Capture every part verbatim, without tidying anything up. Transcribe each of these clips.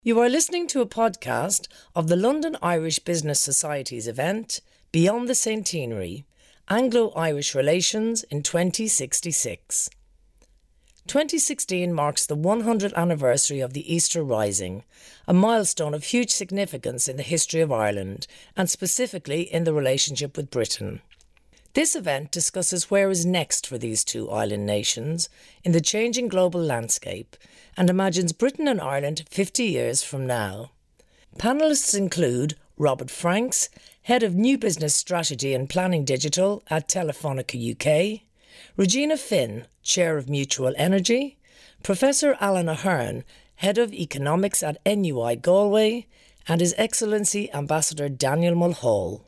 You are listening to a podcast of the London Irish Business Society's event, Beyond the Centenary, Anglo-Irish Relations in twenty sixty-six. twenty sixteen marks the one hundredth anniversary of the Easter Rising, a milestone of huge significance in the history of Ireland, and specifically in the relationship with Britain. This event discusses where is next for these two island nations in the changing global landscape and imagines Britain and Ireland fifty years from now. Panellists include Robert Franks, Head of New Business Strategy and Planning Digital at Telefonica U K, Regina Finn, Chair of Mutual Energy, Professor Alan Ahern, Head of Economics at N U I Galway, and His Excellency Ambassador Daniel Mulhall.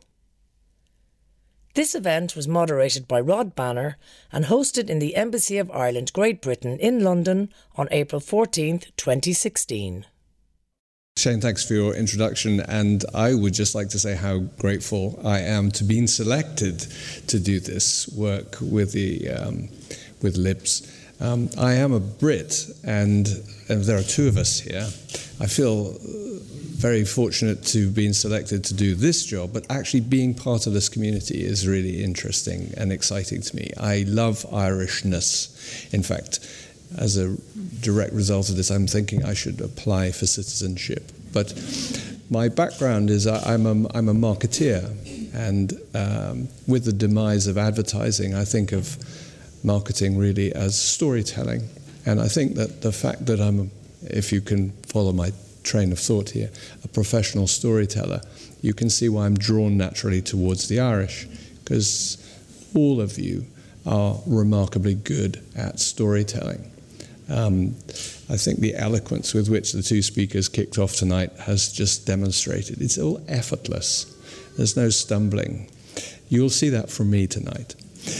This event was moderated by Rod Banner and hosted in the Embassy of Ireland, Great Britain in London on April fourteenth, twenty sixteen. Shane, thanks for your introduction, and I would just like to say how grateful I am to being selected to do this work with the um, with L I B S. Um, I am a Brit, and, and there are two of us here. I feel very fortunate to have been selected to do this job, but actually being part of this community is really interesting and exciting to me. I love Irishness. In fact, as a direct result of this, I'm thinking I should apply for citizenship. But my background is I'm a, I'm a marketeer, and um, with the demise of advertising, I think of marketing really as storytelling. And I think that the fact that I'm, if you can follow my train of thought here, a professional storyteller, you can see why I'm drawn naturally towards the Irish, because all of you are remarkably good at storytelling. Um, I think the eloquence with which the two speakers kicked off tonight has just demonstrated it's all effortless. There's no stumbling. You'll see that from me tonight.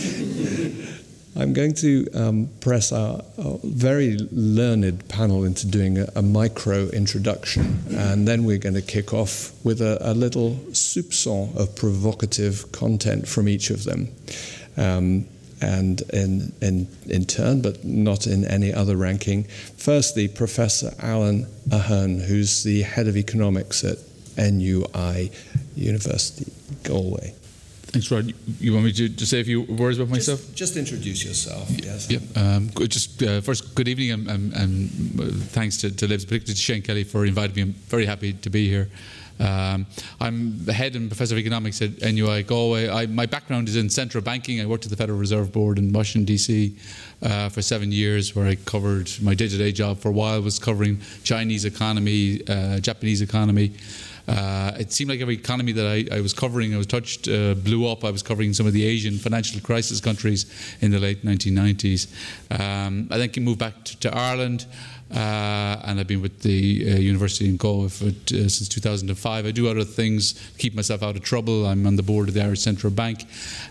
I'm going to um, press our, our very learned panel into doing a, a micro introduction, and then we're going to kick off with a, a little soupçon of provocative content from each of them. Um, and in, in, in turn, but not in any other ranking. Firstly, Professor Alan Ahern, who's the Head of Economics at N U I University, Galway. Thanks, Rod. You want me to, to say a few words about myself? Just, just introduce yourself. Yes. Yep. Um, just uh, first, good evening, and, and, and thanks to, to L I B S, particularly to Shane Kelly for inviting me. I'm very happy to be here. Um, I'm the head and professor of economics at N U I Galway. I, my background is in central banking. I worked at the Federal Reserve Board in Washington, D C uh, for seven years, where I covered my day-to-day job for a while was covering Chinese economy, uh, Japanese economy. Uh, it seemed like every economy that I, I was covering, I was touched, uh, blew up. I was covering some of the Asian financial crisis countries in the late nineteen nineties. Um, I then moved back to, to Ireland, uh, and I've been with the uh, University in Galway for, uh, since two thousand five. I do other things to keep myself out of trouble. I'm on the board of the Irish Central Bank,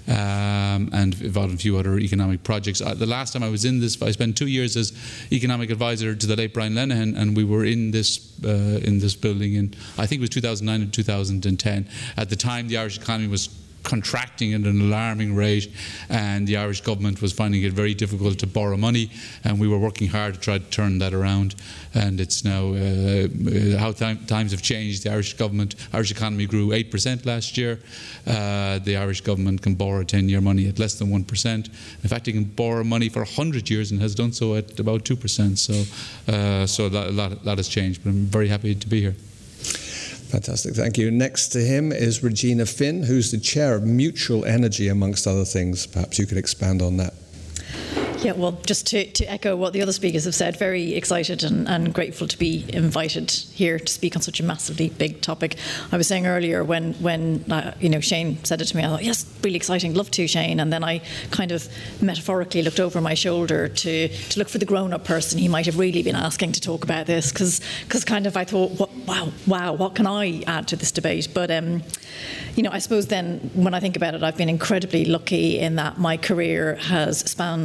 um, and involved in a few other economic projects. Uh, the last time I was in this, I spent two years as economic advisor to the late Brian Lenihan, and we were in this uh, in this building in, I think it was two thousand nine and two thousand ten. At the time, the Irish economy was contracting at an alarming rate, and the Irish government was finding it very difficult to borrow money, and we were working hard to try to turn that around. And it's now uh, how time, times have changed. The Irish government, Irish economy grew eight percent last year. Uh, the Irish government can borrow ten-year money at less than one percent. In fact, it can borrow money for one hundred years and has done so at about two percent. So, uh, so a lot, a lot, a lot has changed, but I'm very happy to be here. Fantastic, thank you. Next to him is Regina Finn, who's the chair of Mutual Energy, amongst other things. Perhaps you could expand on that. Yeah, well, just to, to echo what the other speakers have said, very excited and, and grateful to be invited here to speak on such a massively big topic. I was saying earlier when, when uh, you know, Shane said it to me, I thought, yes, really exciting, love to, Shane. And then I kind of metaphorically looked over my shoulder to, to look for the grown-up person he might have really been asking to talk about this, because because kind of I thought, what, wow, wow, what can I add to this debate? But, um, you know, I suppose then when I think about it, I've been incredibly lucky in that my career has spanned the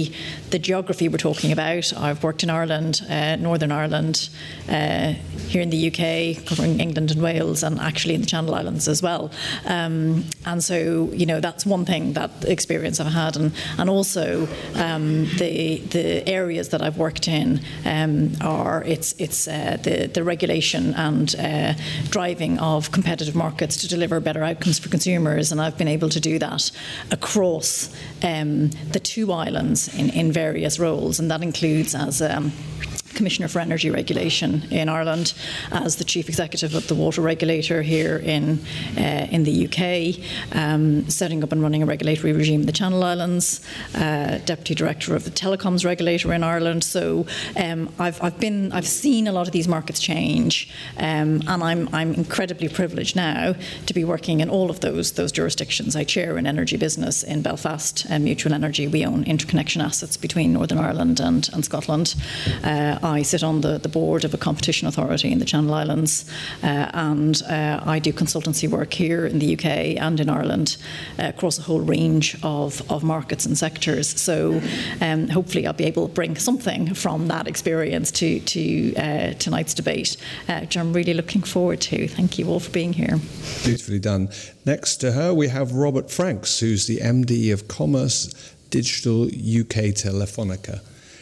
the the geography we're talking about. I've worked in Ireland, uh, Northern Ireland, uh, here in the U K, covering England and Wales, and actually in the Channel Islands as well. Um, and so, you know, that's one thing, that experience I've had, and and also um, the the areas that I've worked in um, are it's it's uh, the the regulation and uh, driving of competitive markets to deliver better outcomes for consumers, and I've been able to do that across um, the two islands in, in various roles, and that includes as um, Commissioner for Energy Regulation in Ireland, as the Chief Executive of the Water Regulator here in uh, in the U K, um, setting up and running a regulatory regime in the Channel Islands, uh, Deputy Director of the Telecoms Regulator in Ireland. So um, I've I've been I've seen a lot of these markets change, um, and I'm I'm incredibly privileged now to be working in all of those those jurisdictions. I chair an energy business in Belfast, uh, Mutual Energy. We own interconnection assets between Northern Ireland and and Scotland. Uh, I sit on the, the board of a competition authority in the Channel Islands, uh, and uh, I do consultancy work here in the U K and in Ireland uh, across a whole range of, of markets and sectors. So um, hopefully I'll be able to bring something from that experience to, to uh, tonight's debate, uh, which I'm really looking forward to. Thank you all for being here. Beautifully done. Next to her we have Robert Franks, who's the M D of Commerce Digital U K Telefonica.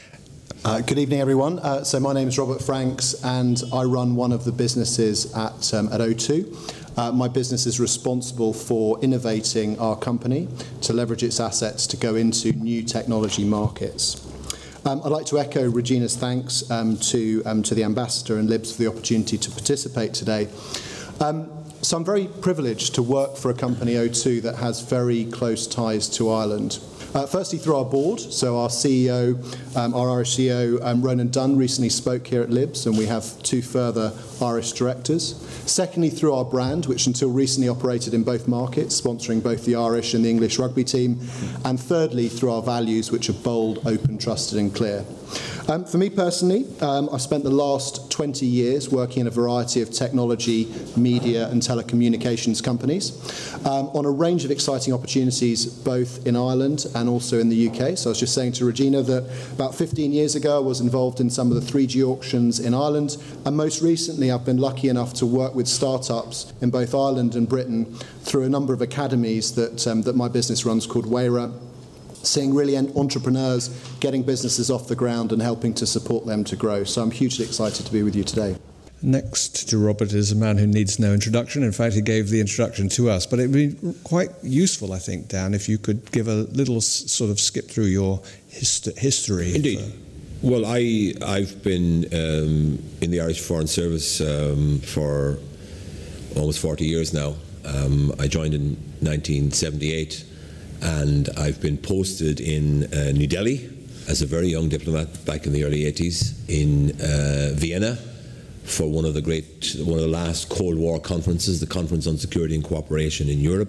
Uh, good evening, everyone. Uh, so my name is Robert Franks, and I run one of the businesses at um, at O two. Uh, my business is responsible for innovating our company to leverage its assets to go into new technology markets. Um, I'd like to echo Regina's thanks um, to um, to the Ambassador and Libs for the opportunity to participate today. Um, so I'm very privileged to work for a company, O two, that has very close ties to Ireland. Uh, firstly, through our board, so our C E O, um, our Irish C E O, um, Ronan Dunn, recently spoke here at Libs, and we have two further Irish directors. Secondly, through our brand, which until recently operated in both markets, sponsoring both the Irish and the English rugby team. And thirdly, through our values, which are bold, open, trusted and clear. Um, for me personally, um, I've spent the last twenty years working in a variety of technology, media and telecommunications companies um, on a range of exciting opportunities both in Ireland and also in the U K. So I was just saying to Regina that about fifteen years ago I was involved in some of the three G auctions in Ireland, and most recently I've been lucky enough to work with startups in both Ireland and Britain through a number of academies that, um, that my business runs called Wayra, seeing really entrepreneurs getting businesses off the ground and helping to support them to grow. So I'm hugely excited to be with you today. Next to Robert is a man who needs no introduction. In fact, he gave the introduction to us. But it would be quite useful, I think, Dan, if you could give a little s- sort of skip through your hist- history. Indeed. For... Well, I, I've been um, in the Irish Foreign Service um, for almost forty years now. Um, I joined in nineteen seventy-eight, and I've been posted in uh, New Delhi as a very young diplomat back in the early eighties, in uh, Vienna for one of the great, one of the last Cold War conferences, the Conference on Security and Cooperation in Europe,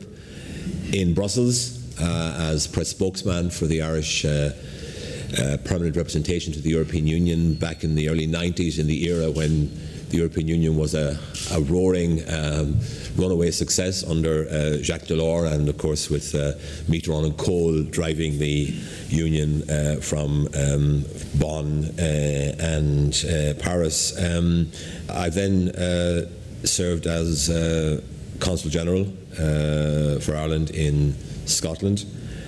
in Brussels uh, as press spokesman for the Irish uh, uh, permanent representation to the European Union back in the early nineties, in the era when the European Union was a, a roaring um, runaway success under uh, Jacques Delors, and of course with uh, Mitterrand and Kohl driving the Union uh, from um, Bonn uh, and uh, Paris. Um, I then uh, served as uh, Consul General uh, for Ireland in Scotland,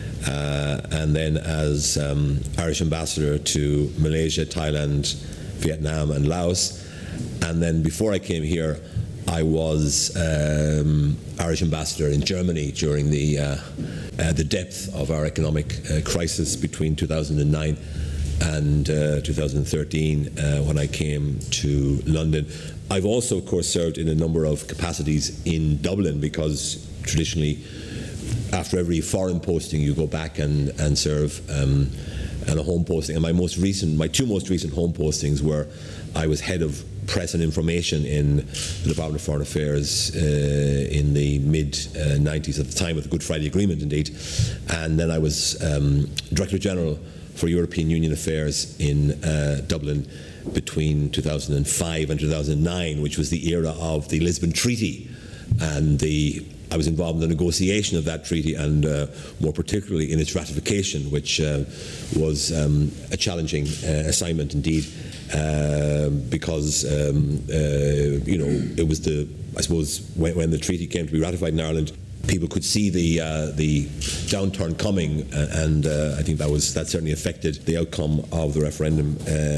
uh, and then as um, Irish Ambassador to Malaysia, Thailand, Vietnam and Laos. And then before I came here, I was um, Irish Ambassador in Germany during the uh, uh, the depth of our economic uh, crisis between two thousand nine and uh, two thousand thirteen uh, when I came to London. I've also, of course, served in a number of capacities in Dublin, because traditionally after every foreign posting you go back and, and serve um, and a home posting. And my most recent, my two most recent home postings were I was head of press and information in the Department of Foreign Affairs uh, in the mid nineties, at the time of the Good Friday Agreement, indeed. And then I was um, Director General for European Union Affairs in uh, Dublin between two thousand five and two thousand nine, which was the era of the Lisbon Treaty and the I was involved in the negotiation of that treaty, and uh, more particularly in its ratification, which uh, was um, a challenging uh, assignment indeed, uh, because um, uh, you know it was the I suppose when, when the treaty came to be ratified in Ireland, people could see the uh, the downturn coming, uh, and uh, I think that was that certainly affected the outcome of the referendum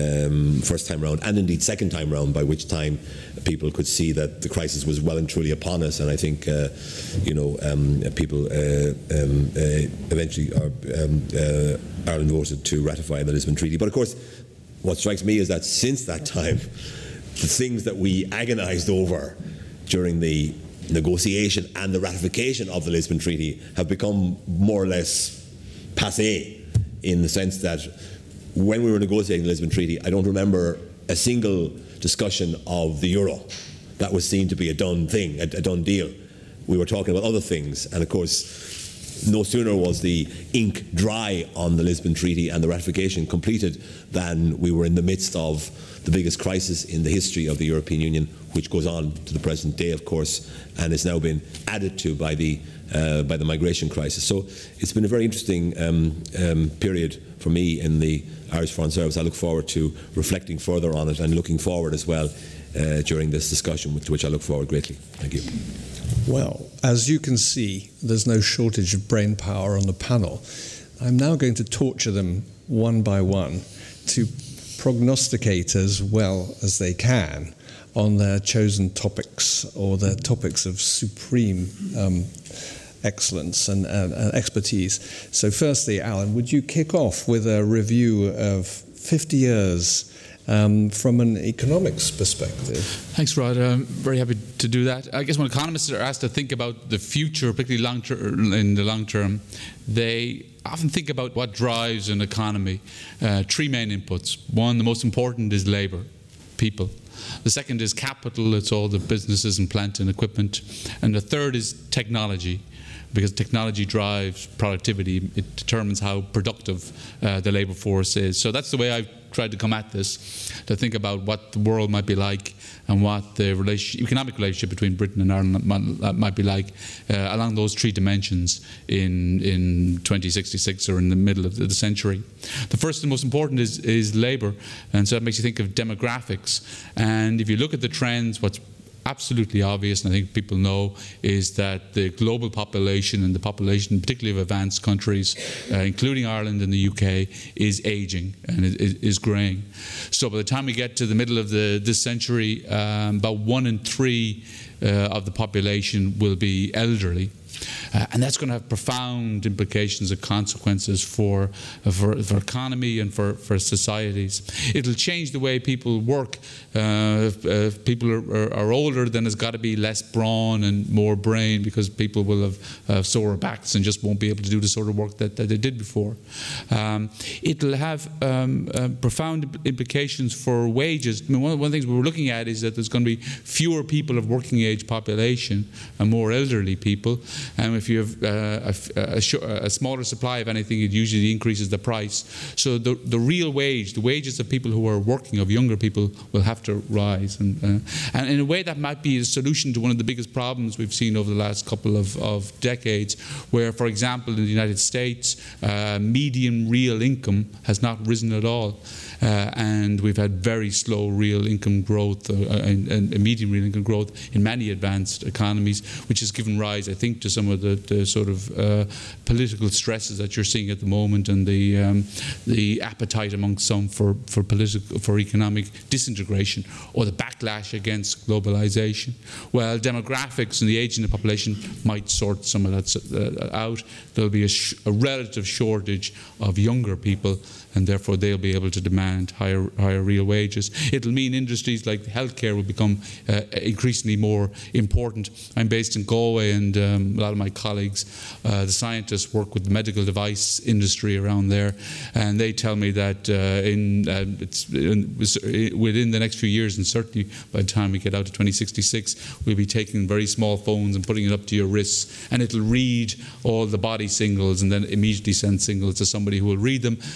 um, first time round, and indeed second time round, by which time people could see that the crisis was well and truly upon us. And I think uh, you know um, people uh, um, uh, eventually are, um, uh, Ireland voted to ratify the Lisbon Treaty. But of course, what strikes me is that since that time, the things that we agonised over during the negotiation and the ratification of the Lisbon Treaty have become more or less passé, in the sense that when we were negotiating the Lisbon Treaty, I don't remember a single discussion of the euro. That was seen to be a done thing, a, a done deal. We were talking about other things, and of course no sooner was the ink dry on the Lisbon Treaty and the ratification completed than we were in the midst of the biggest crisis in the history of the European Union, which goes on to the present day, of course, and has now been added to by the uh, by the migration crisis. So it's been a very interesting um, um, period for me in the Irish Foreign Service. I look forward to reflecting further on it, and looking forward as well uh, during this discussion, to which I look forward greatly. Thank you. Well, as you can see, there's no shortage of brain power on the panel. I'm now going to torture them one by one to prognosticate as well as they can on their chosen topics, or their topics of supreme um, excellence and, and, and expertise. So firstly, Alan, would you kick off with a review of fifty years um, from an economics perspective? Thanks, Rod. I'm very happy to do that. I guess when economists are asked to think about the future, particularly long term, in the long term, they often think about what drives an economy. Uh, three main inputs. One, the most important, is labour, people. The second is capital. It's all the businesses and plant and equipment. And the third is technology, because technology drives productivity. It determines how productive uh, the labour force is. So that's the way I've tried to come at this, to think about what the world might be like and what the relationship, economic relationship between Britain and Ireland might, might be like uh, along those three dimensions in, in twenty sixty-six, or in the middle of the century. The first and most important is, is labour, and so that makes you think of demographics. And if you look at the trends, what's absolutely obvious, and I think people know, is that the global population, and the population particularly of advanced countries, uh, including Ireland and the U K, is aging and is, is greying. So by the time we get to the middle of the, this century, um, about one in three uh, of the population will be elderly. Uh, and that's going to have profound implications and consequences for, uh, for, for economy and for, for societies. It'll change the way people work. Uh, if, uh, if people are, are, are older, then there's got to be less brawn and more brain, because people will have uh, sore backs and just won't be able to do the sort of work that, that they did before. Um, it'll have um, uh, profound implications for wages. I mean, one, one of the things we were looking at is that there's going to be fewer people of working age population and more elderly people. And if you have uh, a, a, a smaller supply of anything, it usually increases the price. So the, the real wage, the wages of people who are working, of younger people, will have to rise. And, uh, and in a way, that might be a solution to one of the biggest problems we've seen over the last couple of, of decades, where, for example, in the United States, uh, median real income has not risen at all. Uh, and we've had very slow real income growth, uh, and, and median real income growth in many advanced economies, which has given rise, I think, to some of the, the sort of uh, political stresses that you're seeing at the moment, and the um, the appetite among some for for political for economic disintegration, or the backlash against globalization. Well, demographics and the aging of the population might sort some of that uh, out. There'll be a, sh a relative shortage of younger people, and therefore they'll be able to demand higher higher real wages. It'll mean industries like healthcare will become uh, increasingly more important. I'm based in Galway, and um, a lot of my colleagues, uh, the scientists, work with the medical device industry around there, and they tell me that uh, in, uh, it's in, within the next few years, and certainly by the time we get out to twenty sixty-six, we'll be taking very small phones and putting it up to your wrists, and it'll read all the body signals and then immediately send signals to somebody who will read them and say,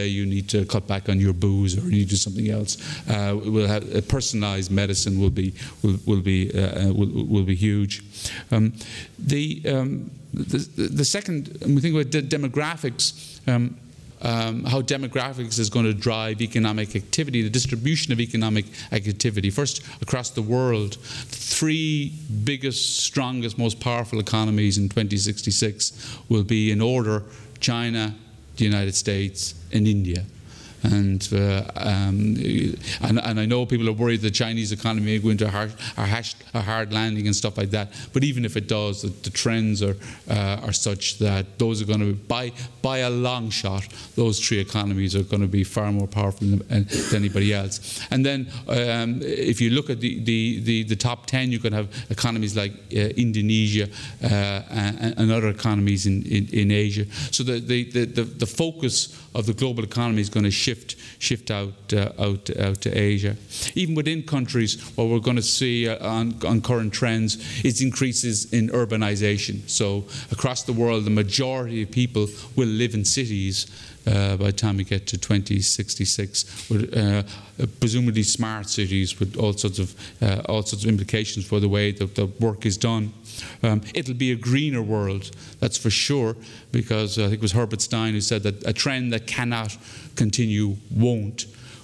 you need to cut back on your booze or you need to do something else. Uh, we'll have uh, personalised medicine will be will will be uh, will, will be huge. Um, the, um, the the second, when we think about de demographics. Um, Um, how demographics is going to drive economic activity, the distribution of economic activity. First, across the world, three biggest, strongest, most powerful economies in twenty sixty-six will be in order: China, the United States, and India. And, uh, um, and and I know people are worried the Chinese economy may go into a hard, a, hash, a hard landing and stuff like that. But even if it does, the, the trends are uh, are such that those are going to be, by by a long shot, those three economies are going to be far more powerful than, than anybody else. And then um, if you look at the, the, the, the top ten, you can have economies like uh, Indonesia uh, and, and other economies in, in, in Asia. So the, the, the, the focus of the global economy is going to shift shift out uh, out out to Asia. Even within countries, what we're going to see uh, on, on current trends is increases in urbanization. So across the world, the majority of people will live in cities uh, by the time we get to twenty sixty-six. With, uh, presumably smart cities with all sorts of uh, all sorts of implications for the way that the work is done. Um, it'll be a greener world, that's for sure, because uh, I think it was Herbert Stein who said that a trend that cannot continue won't.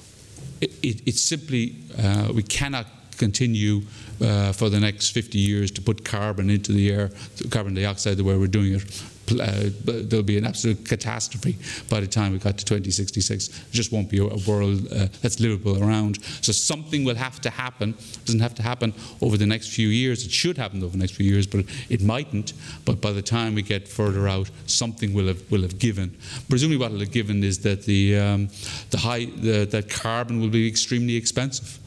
It, it, it's simply, uh, we cannot continue uh, for the next fifty years to put carbon into the air, carbon dioxide, the way we're doing it. Uh, there'll be an absolute catastrophe by the time we got to twenty sixty-six. It just won't be a, a world uh, that's livable around. So something will have to happen. It doesn't have to happen over the next few years. It should happen over the next few years, but it mightn't. But by the time we get further out, something will have will have given. Presumably, what will have given is that the um, the high the, that carbon will be extremely expensive.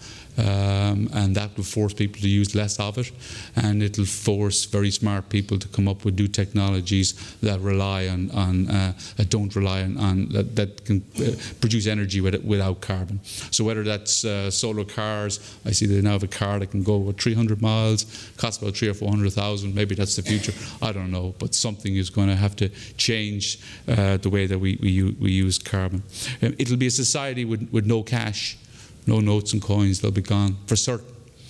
Um, and that will force people to use less of it, and it'll force very smart people to come up with new technologies that rely on, on uh, that don't rely on, on that, that can uh, produce energy with, without carbon. So whether that's uh, solar cars, I see they now have a car that can go about three hundred miles, costs about three or four hundred thousand. Maybe that's the future. I don't know, but something is going to have to change uh, the way that we we, we use carbon. Um, it'll be a society with, with no cash. No notes and coins, they'll be gone for certain.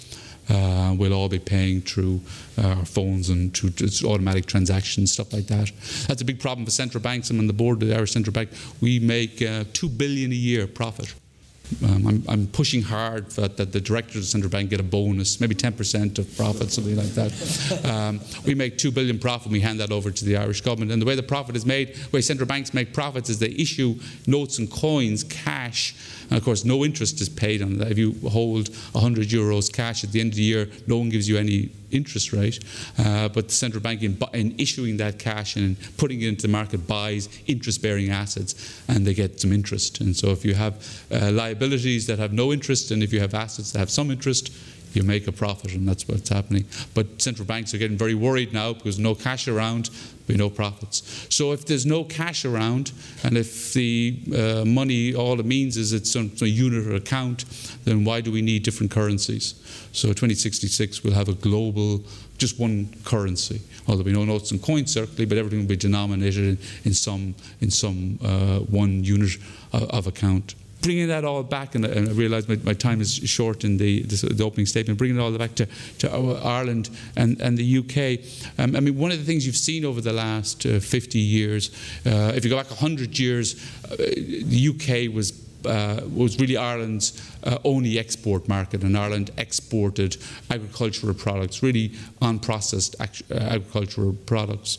Uh, we'll all be paying through uh, our phones and through automatic transactions, stuff like that. That's a big problem for central banks. I'm on the board of the Irish Central Bank. We make uh, two billion dollars a year profit. Um, I'm, I'm pushing hard for that, that the directors of the central bank get a bonus, maybe ten percent of profit, something like that. Um, we make two billion dollars profit and we hand that over to the Irish government. And the way the profit is made, the way central banks make profits is they issue notes and coins, cash, and of course no interest is paid on that. If you hold one hundred euros cash at the end of the year, no one gives you any interest rate, uh, but the central bank in, in issuing that cash and putting it into the market buys interest-bearing assets, and they get some interest. And so if you have uh, liabilities that have no interest, and if you have assets that have some interest, you make a profit, and that's what's happening. But central banks are getting very worried now because no cash around, be no profits. So if there's no cash around, and if the uh, money, all it means is it's some, some unit or account, then why do we need different currencies? So twenty sixty-six will have a global, just one currency. Well, there'll be no notes and coins certainly, but everything will be denominated in, in some in some uh, one unit of, of account. Bringing that all back, and I realise my, my time is short in the, the, the opening statement, bringing it all back to, to Ireland and, and the U K. Um, I mean, one of the things you've seen over the last uh, fifty years, uh, if you go back one hundred years, uh, the U K was Uh, was really Ireland's uh, only export market, and Ireland exported agricultural products, really unprocessed ag uh, agricultural products.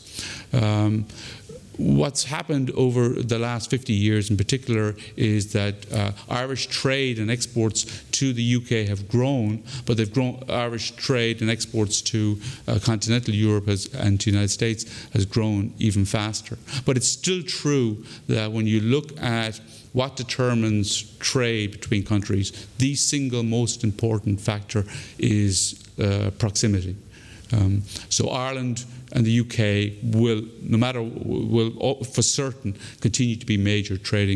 Um, What's happened over the last fifty years in particular is that uh, Irish trade and exports to the U K have grown, but they've grown. Irish trade and exports to uh, continental Europe has, and to the United States has grown even faster. But it's still true that when you look at what determines trade between countries, the single most important factor is uh, proximity. Um, so Ireland and the U K will, no matter, will for certain continue to be major trading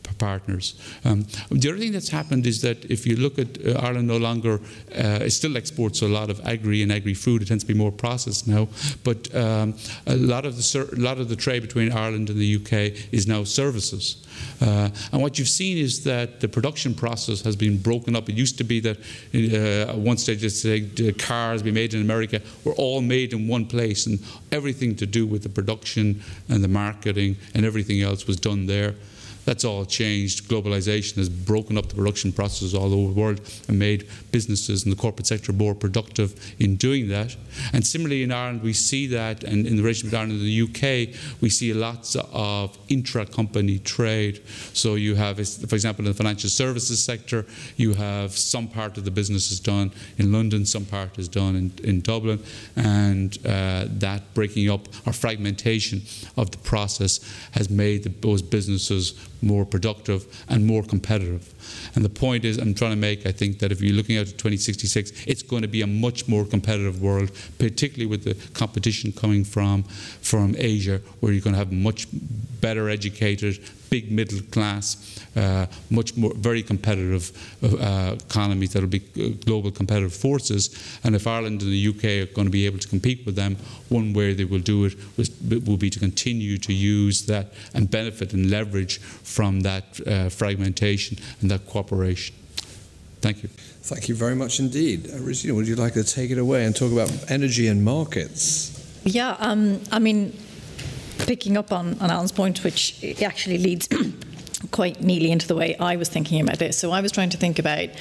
partners. Um, the other thing that's happened is that if you look at uh, Ireland no longer, uh, it still exports a lot of agri and agri-food. It tends to be more processed now, but um, a lot of the a lot of the trade between Ireland and the U K is now services. Uh, and what you've seen is that the production process has been broken up. It used to be that uh, at one stage, let's say, the cars being made in America were all made in one place, and everything to do with the production and the marketing and everything else was done there. That's all changed. Globalization has broken up the production processes all over the world and made businesses and the corporate sector more productive in doing that. And similarly in Ireland, we see that, and in the relationship with Ireland and the U K, we see lots of intra-company trade. So you have, for example, in the financial services sector, you have some part of the business is done in London, some part is done in, in Dublin, and uh, that breaking up or fragmentation of the process has made the, those businesses more productive and more competitive. And the point is, I'm trying to make, I think, that if you're looking out to twenty sixty-six, it's going to be a much more competitive world, particularly with the competition coming from, from Asia, where you're going to have much better educated, big middle class, uh, much more, very competitive uh, economies that will be global competitive forces. And if Ireland and the U K are going to be able to compete with them, one way they will do it was, will be to continue to use that and benefit and leverage from that uh, fragmentation and that cooperation. Thank you. Thank you very much indeed. Uh, Regina, would you like to take it away and talk about energy and markets? Yeah, um, I mean, picking up on, on Alan's point, which actually leads quite neatly into the way I was thinking about this. So I was trying to think about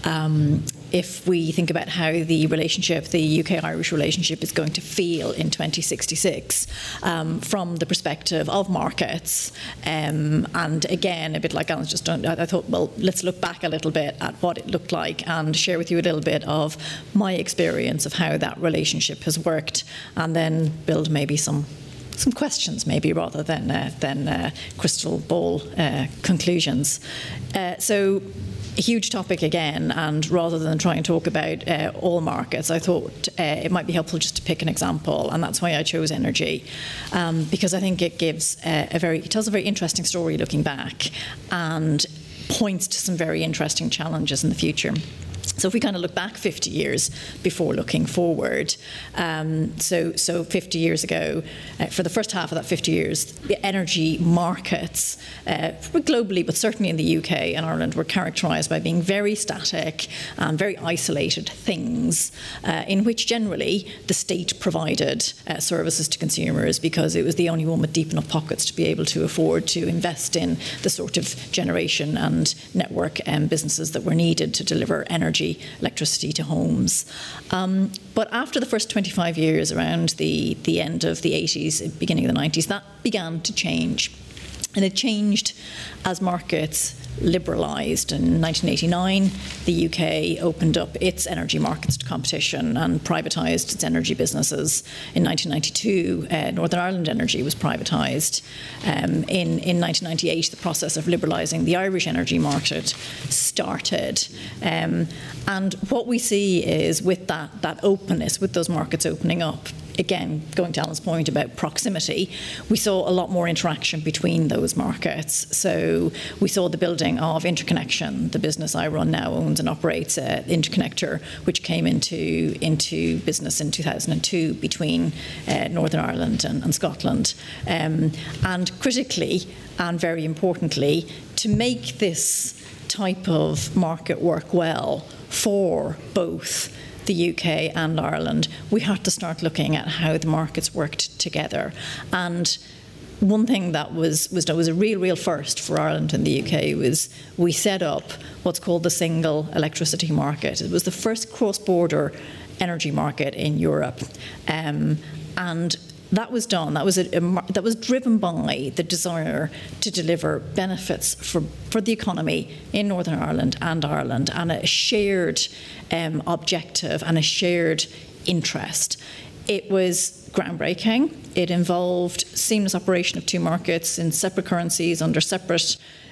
um, if we think about how the relationship, the U K-Irish relationship, is going to feel in twenty sixty-six um, from the perspective of markets. Um, and again, a bit like Alan's just done, I thought, well, let's look back a little bit at what it looked like and share with you a little bit of my experience of how that relationship has worked, and then build maybe some some questions, maybe, rather than uh, than uh, crystal ball uh, conclusions. Uh, so, a huge topic again, and rather than try and talk about uh, all markets, I thought uh, it might be helpful just to pick an example, and that's why I chose energy, um, because I think it gives uh, a very, it tells a very interesting story looking back, and points to some very interesting challenges in the future. So if we kind of look back fifty years before looking forward, um, so so fifty years ago, uh, for the first half of that fifty years, the energy markets, uh, globally, but certainly in the U K and Ireland, were characterised by being very static and very isolated things, uh, in which generally the state provided uh, services to consumers because it was the only one with deep enough pockets to be able to afford to invest in the sort of generation and network and um, businesses that were needed to deliver energy, electricity to homes. Um, but after the first twenty-five years, around the, the end of the eighties, beginning of the nineties, that began to change. And it changed as markets liberalised. In nineteen eighty-nine, the U K opened up its energy markets to competition and privatised its energy businesses. In nineteen ninety-two, uh, Northern Ireland Energy was privatised. Um, in, in nineteen ninety-eight, the process of liberalising the Irish energy market started. Um, and what we see is, with that, that openness, with those markets opening up, again, going to Alan's point about proximity, we saw a lot more interaction between those markets. So we saw the building of Interconnection. The business I run now owns and operates uh, Interconnector, which came into, into business in two thousand two between uh, Northern Ireland and, and Scotland. Um, and critically, and very importantly, to make this type of market work well for both the U K and Ireland, we had to start looking at how the markets worked together. And one thing that was was, was a real, real first for Ireland and the U K was we set up what's called the single electricity market. It was the first cross-border energy market in Europe. Um, and that was done, that was, a, a, that was driven by the desire to deliver benefits for, for the economy in Northern Ireland and Ireland, and a shared um, objective and a shared interest. It was groundbreaking. It involved seamless operation of two markets in separate currencies under separate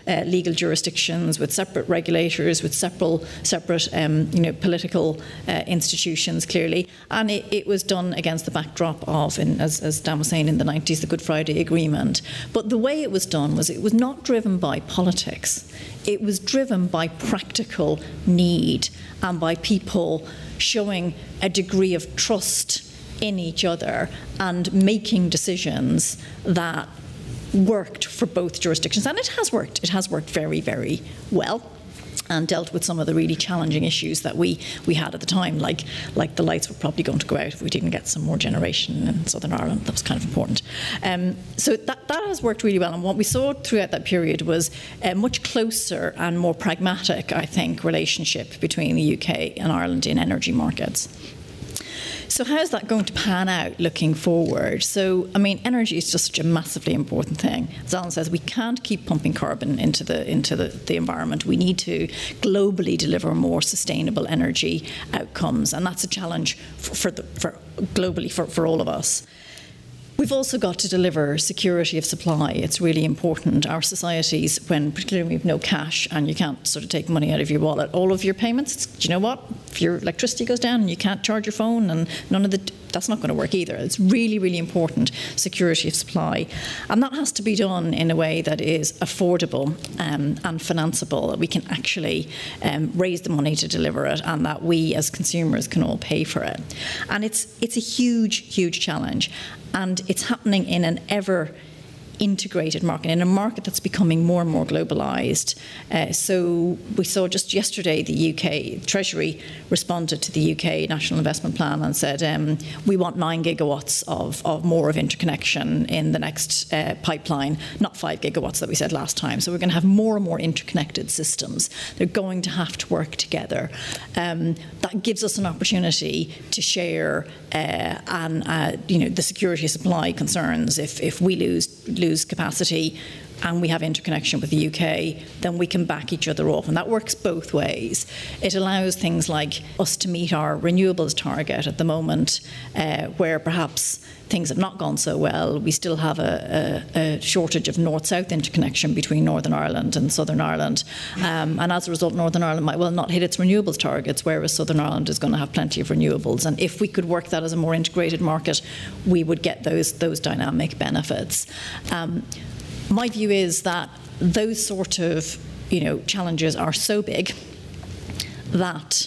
uh, legal jurisdictions, with separate regulators, with several separate um, you know, political uh, institutions, clearly. And it, it was done against the backdrop of, in, as, as Dan was saying, in the nineties, the Good Friday Agreement. But the way it was done was it was not driven by politics. It was driven by practical need and by people showing a degree of trust in each other and making decisions that worked for both jurisdictions. And it has worked. It has worked very, very well, and dealt with some of the really challenging issues that we, we had at the time, like like the lights were probably going to go out if we didn't get some more generation in Southern Ireland. That was kind of important. Um, so that, that has worked really well. And what we saw throughout that period was a much closer and more pragmatic, I think, relationship between the U K and Ireland in energy markets. So how is that going to pan out looking forward? So, I mean, energy is just such a massively important thing. As Alan says, we can't keep pumping carbon into the into the, the environment. We need to globally deliver more sustainable energy outcomes, and that's a challenge for, for, the, for globally for, for all of us. We've also got to deliver security of supply. It's really important. Our societies, when particularly we have no cash and you can't sort of take money out of your wallet, all of your payments, do you know what? If your electricity goes down and you can't charge your phone, and none of the, that's not going to work either. It's really, really important, security of supply. And that has to be done in a way that is affordable um, and financeable, that we can actually um, raise the money to deliver it, and that we as consumers can all pay for it. And it's it's a huge, huge challenge. And it's happening in an ever integrated market, in a market that's becoming more and more globalised. Uh, so we saw just yesterday the U K Treasury responded to the U K National Investment Plan and said um, we want nine gigawatts of, of more of interconnection in the next uh, pipeline, not five gigawatts that we said last time. So we're going to have more and more interconnected systems. They're going to have to work together. Um, that gives us an opportunity to share uh, and uh, you know, the security of supply concerns. If if we lose lose capacity and we have interconnection with the U K, then we can back each other up, and that works both ways. It allows things like us to meet our renewables target at the moment, uh, where perhaps things have not gone so well. We still have a, a, a shortage of north-south interconnection between Northern Ireland and Southern Ireland, um, and as a result Northern Ireland might well not hit its renewables targets, whereas Southern Ireland is going to have plenty of renewables. And if we could work that as a more integrated market, we would get those, those dynamic benefits. Um, My view is that those sort of, you know, challenges are so big that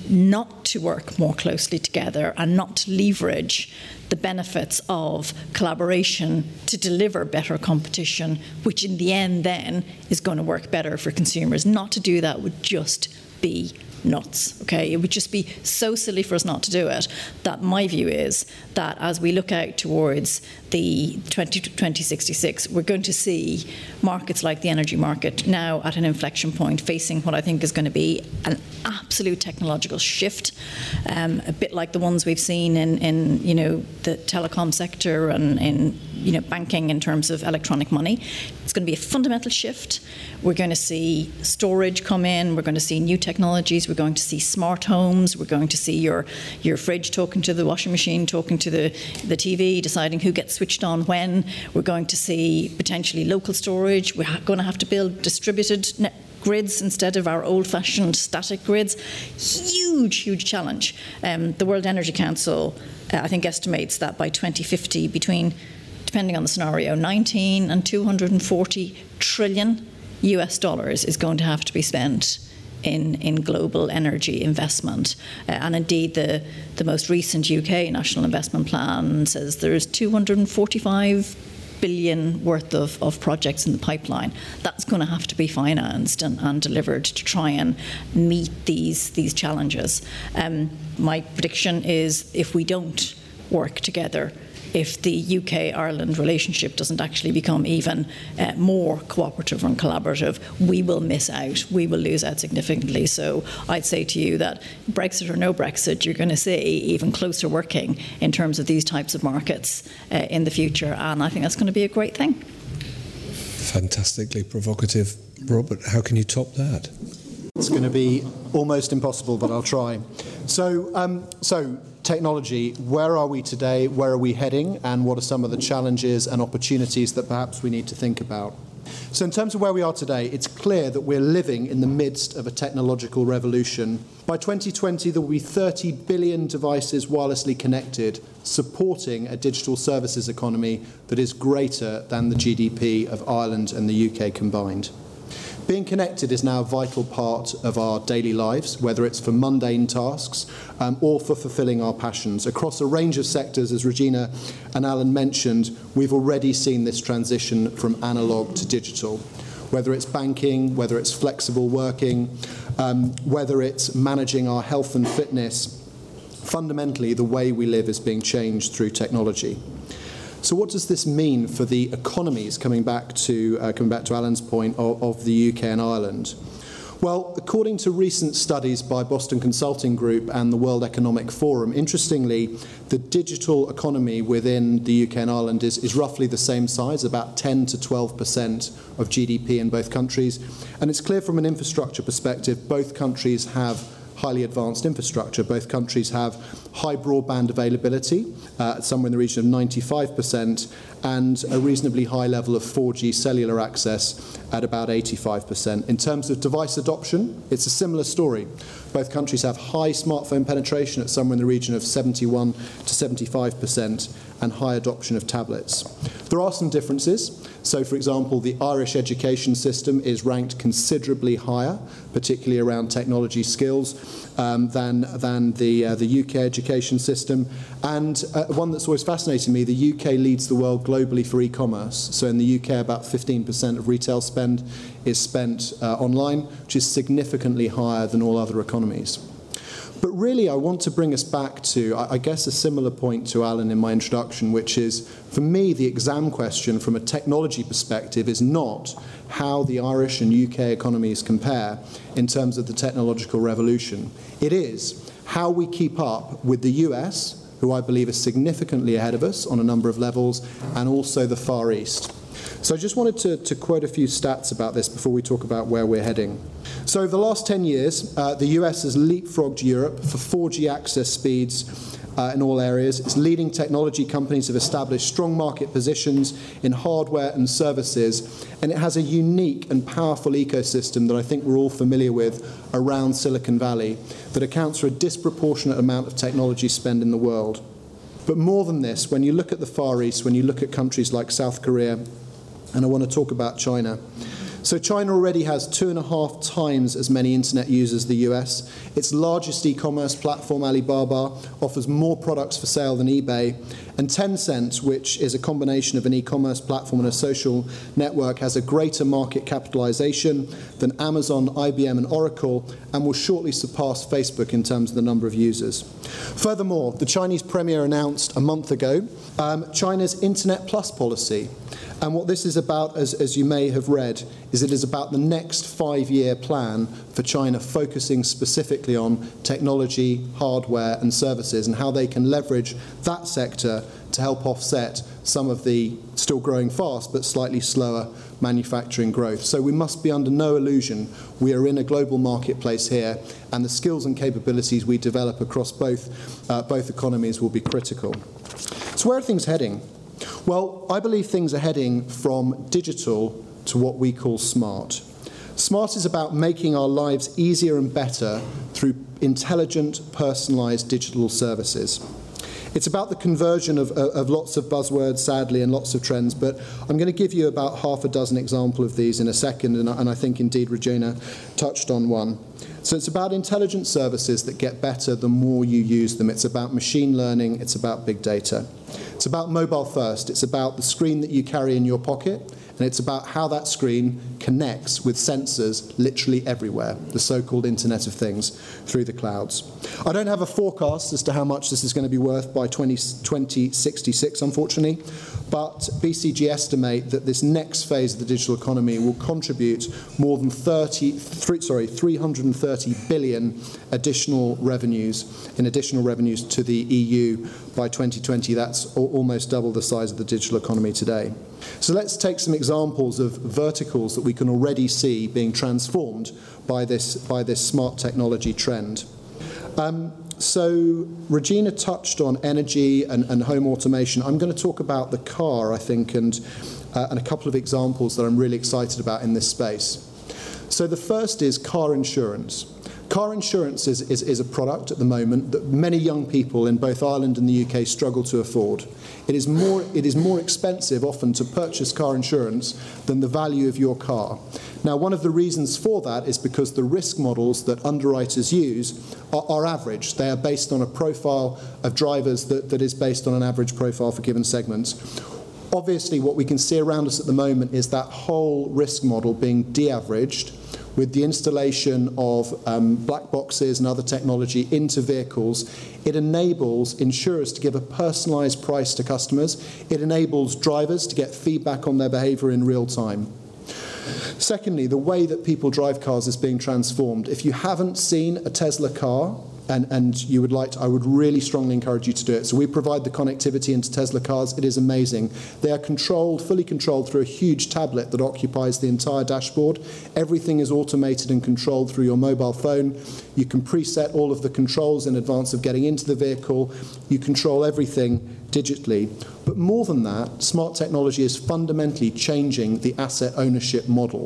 not to work more closely together and not to leverage the benefits of collaboration to deliver better competition, which in the end then is going to work better for consumers, not to do that would just be nuts. Okay, it would just be so silly for us not to do it. That my view is that as we look out towards the twenty sixty-six, we're going to see markets like the energy market now at an inflection point, facing what I think is going to be an absolute technological shift, um, a bit like the ones we've seen in, in you know the telecom sector and in you know banking in terms of electronic money. It's going to be a fundamental shift. We're going to see storage come in. We're going to see new technologies. We're going to see smart homes. We're going to see your your fridge talking to the washing machine, talking to the, the T V, deciding who gets switched on when. We're going to see potentially local storage. We're going to have to build distributed net grids instead of our old-fashioned static grids. Huge, huge challenge. Um, the World Energy Council, uh, I think, estimates that by twenty fifty, between, depending on the scenario, nineteen and two hundred forty trillion U S dollars is going to have to be spent in, in global energy investment. Uh, and indeed, the, the most recent U K National Investment Plan says there's two hundred forty-five billion worth of, of projects in the pipeline. That's going to have to be financed and, and delivered to try and meet these, these challenges. Um, my prediction is if we don't work together, if the U K-Ireland relationship doesn't actually become even uh, more cooperative and collaborative, we will miss out. We will lose out significantly. So I'd say to you that Brexit or no Brexit, you're going to see even closer working in terms of these types of markets uh, in the future. And I think that's going to be a great thing. Fantastically provocative. Robert, how can you top that? It's going to be almost impossible, but I'll try. So, um, so technology, where are we today? Where are we heading? And what are some of the challenges and opportunities that perhaps we need to think about? So in terms of where we are today, it's clear that we're living in the midst of a technological revolution. By twenty twenty, there will be thirty billion devices wirelessly connected, supporting a digital services economy that is greater than the G D P of Ireland and the U K combined. Being connected is now a vital part of our daily lives, whether it's for mundane tasks um, or for fulfilling our passions. Across a range of sectors, as Regina and Alan mentioned, we've already seen this transition from analogue to digital. Whether it's banking, whether it's flexible working, um, whether it's managing our health and fitness, fundamentally the way we live is being changed through technology. So what does this mean for the economies, coming back to, uh, coming back to Alan's point, of, of the U K and Ireland? Well, according to recent studies by Boston Consulting Group and the World Economic Forum, interestingly, the digital economy within the U K and Ireland is, is roughly the same size, about ten to twelve percent of G D P in both countries. And it's clear from an infrastructure perspective, both countries have highly advanced infrastructure. Both countries have high broadband availability, uh, somewhere in the region of ninety-five percent, and a reasonably high level of four G cellular access at about eighty-five percent. In terms of device adoption, it's a similar story. Both countries have high smartphone penetration at somewhere in the region of seventy-one to seventy-five percent, and high adoption of tablets. There are some differences. So, for example, the Irish education system is ranked considerably higher, particularly around technology skills, um, than, than the, uh, the U K education system. And uh, one that's always fascinated me, the U K leads the world globally for e-commerce. So in the U K, about fifteen percent of retail spend is spent uh, online, which is significantly higher than all other economies. But really, I want to bring us back to, I guess, a similar point to Alan in my introduction, which is, for me, the exam question from a technology perspective is not how the Irish and U K economies compare in terms of the technological revolution. It is how we keep up with the U S, who I believe is significantly ahead of us on a number of levels, and also the Far East. So I just wanted to, to quote a few stats about this before we talk about where we're heading. So over the last ten years, uh, the U S has leapfrogged Europe for four G access speeds uh, in all areas. Its leading technology companies have established strong market positions in hardware and services, and it has a unique and powerful ecosystem that I think we're all familiar with around Silicon Valley that accounts for a disproportionate amount of technology spend in the world. But more than this, when you look at the Far East, when you look at countries like South Korea, and I want to talk about China. So China already has two and a half times as many internet users as the U S. Its largest e-commerce platform, Alibaba, offers more products for sale than eBay. And Tencent, which is a combination of an e-commerce platform and a social network, has a greater market capitalization than Amazon, I B M, and Oracle, and will shortly surpass Facebook in terms of the number of users. Furthermore, the Chinese Premier announced a month ago um, China's Internet Plus policy. And what this is about, as, as you may have read, is it is about the next five-year plan for China, focusing specifically on technology, hardware, and services, and how they can leverage that sector to help offset some of the still growing fast but slightly slower manufacturing growth. So we must be under no illusion. We are in a global marketplace here, and the skills and capabilities we develop across both, uh, both economies will be critical. So where are things heading? Well, I believe things are heading from digital to what we call smart. Smart is about making our lives easier and better through intelligent, personalised digital services. It's about the conversion of, of lots of buzzwords, sadly, and lots of trends, but I'm going to give you about half a dozen examples of these in a second, and, and I think indeed Regina touched on one. So it's about intelligent services that get better the more you use them. It's about machine learning. It's about big data. It's about mobile first. It's about the screen that you carry in your pocket, and it's about how that screen connects with sensors literally everywhere, the so-called Internet of Things, through the clouds. I don't have a forecast as to how much this is going to be worth by twenty sixty-six, unfortunately, but B C G estimate that this next phase of the digital economy will contribute more than thirty, three, sorry, three hundred thirty billion additional revenues, in additional revenues to the E U by twenty twenty. That's almost double the size of the digital economy today. So let's take some examples of verticals that we can already see being transformed by this, by this smart technology trend. Um, so Regina touched on energy and, and home automation. I'm going to talk about the car, I think, and uh, and a couple of examples that I'm really excited about in this space. So the first is car insurance. Car insurance is, is, is a product at the moment that many young people in both Ireland and the U K struggle to afford. It is more, it is more expensive often to purchase car insurance than the value of your car. Now, one of the reasons for that is because the risk models that underwriters use are, are average. They are based on a profile of drivers that, that is based on an average profile for given segments. Obviously, what we can see around us at the moment is that whole risk model being de-averaged with the installation of um, black boxes and other technology into vehicles. It enables insurers to give a personalised price to customers. It enables drivers to get feedback on their behaviour in real time. Secondly, the way that people drive cars is being transformed. If you haven't seen a Tesla car, and, and you would like to, I would really strongly encourage you to do it. So we provide the connectivity into Tesla cars. It is amazing. They are controlled, fully controlled through a huge tablet that occupies the entire dashboard. Everything is automated and controlled through your mobile phone. You can preset all of the controls in advance of getting into the vehicle. You control everything digitally. But more than that, smart technology is fundamentally changing the asset ownership model.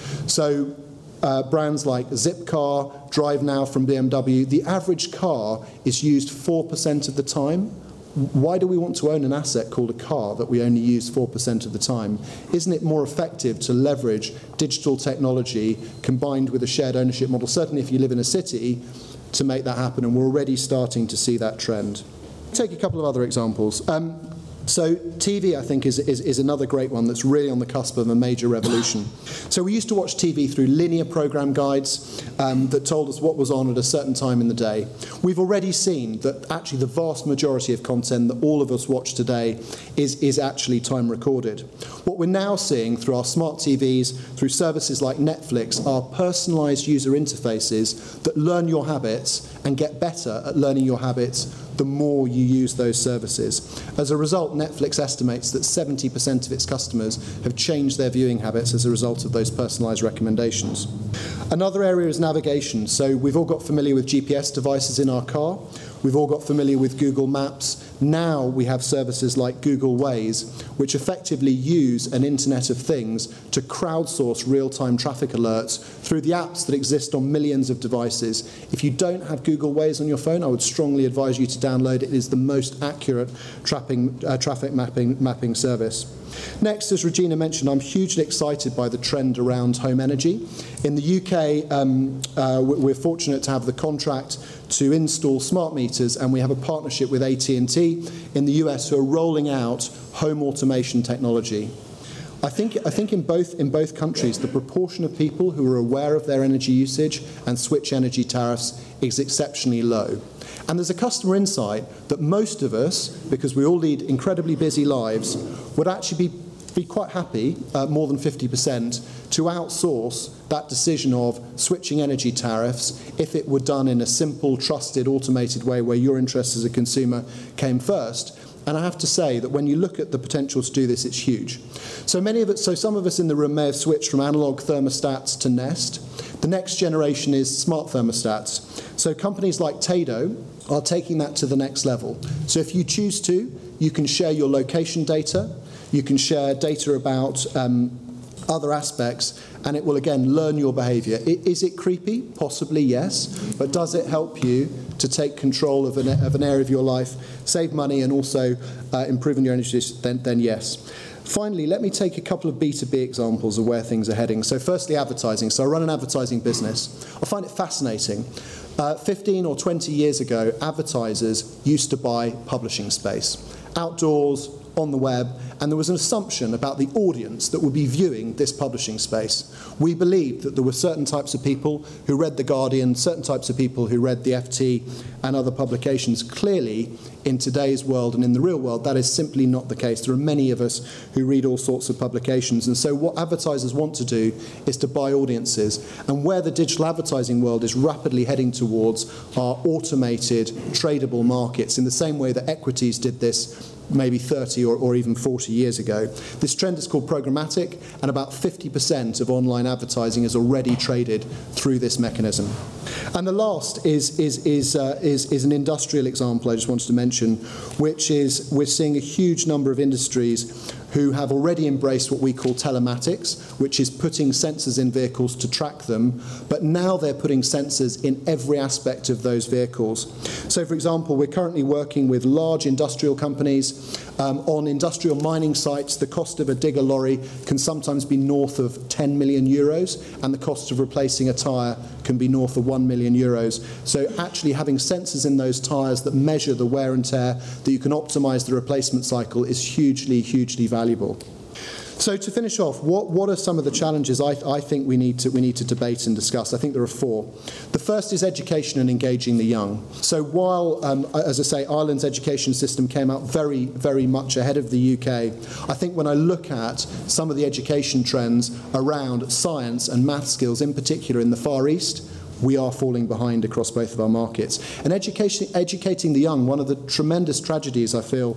So Uh, brands like Zipcar, DriveNow from B M W, the average car is used four percent of the time. Why do we want to own an asset called a car that we only use four percent of the time? Isn't it more effective to leverage digital technology combined with a shared ownership model, certainly if you live in a city, to make that happen? And we're already starting to see that trend. Take a couple of other examples. Um, So T V, I think, is, is, is another great one that's really on the cusp of a major revolution. So we used to watch T V through linear program guides um, that told us what was on at a certain time in the day. We've already seen that actually the vast majority of content that all of us watch today is, is actually time recorded. What we're now seeing through our smart T Vs, through services like Netflix, are personalised user interfaces that learn your habits and get better at learning your habits the more you use those services. As a result, Netflix estimates that seventy percent of its customers have changed their viewing habits as a result of those personalised recommendations. Another area is navigation. So we've all got familiar with G P S devices in our car. We've all got familiar with Google Maps. Now we have services like Google Waze, which effectively use an Internet of Things to crowdsource real-time traffic alerts through the apps that exist on millions of devices. If you don't have Google Waze on your phone, I would strongly advise you to download it. It is the most accurate trapping, uh, traffic mapping, mapping service. Next, as Regina mentioned, I'm hugely excited by the trend around home energy. In the U K, um, uh, we're fortunate to have the contract to install smart meters, and we have a partnership with A T and T in the U S who are rolling out home automation technology. I think, I think in, both, in both countries, the proportion of people who are aware of their energy usage and switch energy tariffs is exceptionally low. And there's a customer insight that most of us, because we all lead incredibly busy lives, would actually be, be quite happy, uh, more than fifty percent, to outsource that decision of switching energy tariffs if it were done in a simple, trusted, automated way where your interests as a consumer came first. And I have to say that when you look at the potential to do this, it's huge. So many of it, so some of us in the room may have switched from analog thermostats to Nest. The next generation is smart thermostats. So companies like Tado are taking that to the next level. So if you choose to, you can share your location data, you can share data about um, other aspects, and it will again learn your behaviour. Is it creepy? Possibly, yes. But does it help you to take control of an, of an area of your life, save money, and also uh, improve on your energy use? Then, then yes. Finally, let me take a couple of B two B examples of where things are heading. So firstly, advertising. So I run an advertising business. I find it fascinating. Uh, fifteen or twenty years ago, advertisers used to buy publishing space, outdoors, on the web, and there was an assumption about the audience that would be viewing this publishing space. We believed that there were certain types of people who read The Guardian, certain types of people who read the F T and other publications. Clearly, in today's world and in the real world, that is simply not the case. There are many of us who read all sorts of publications, and so what advertisers want to do is to buy audiences. And where the digital advertising world is rapidly heading towards are automated, tradable markets, in the same way that equities did this maybe thirty or, or even forty years ago. This trend is called programmatic, and about fifty percent of online advertising is already traded through this mechanism. And the last is, is, is, uh, is, is an industrial example I just wanted to mention, which is we're seeing a huge number of industries who have already embraced what we call telematics, which is putting sensors in vehicles to track them, but now they're putting sensors in every aspect of those vehicles. So, for example, we're currently working with large industrial companies um, on industrial mining sites. The cost of a digger lorry can sometimes be north of ten million euros, and the cost of replacing a tyre can be north of one million euros. So actually having sensors in those tyres that measure the wear and tear, that you can optimise the replacement cycle, is hugely, hugely valuable. So to finish off, what, what are some of the challenges I, I think we need to we need to debate and discuss? I think there are four. The first is education and engaging the young. So while, um, as I say, Ireland's education system came out very, very much ahead of the U K, I think when I look at some of the education trends around science and math skills, in particular in the Far East, we are falling behind across both of our markets. And education, educating the young, one of the tremendous tragedies, I feel,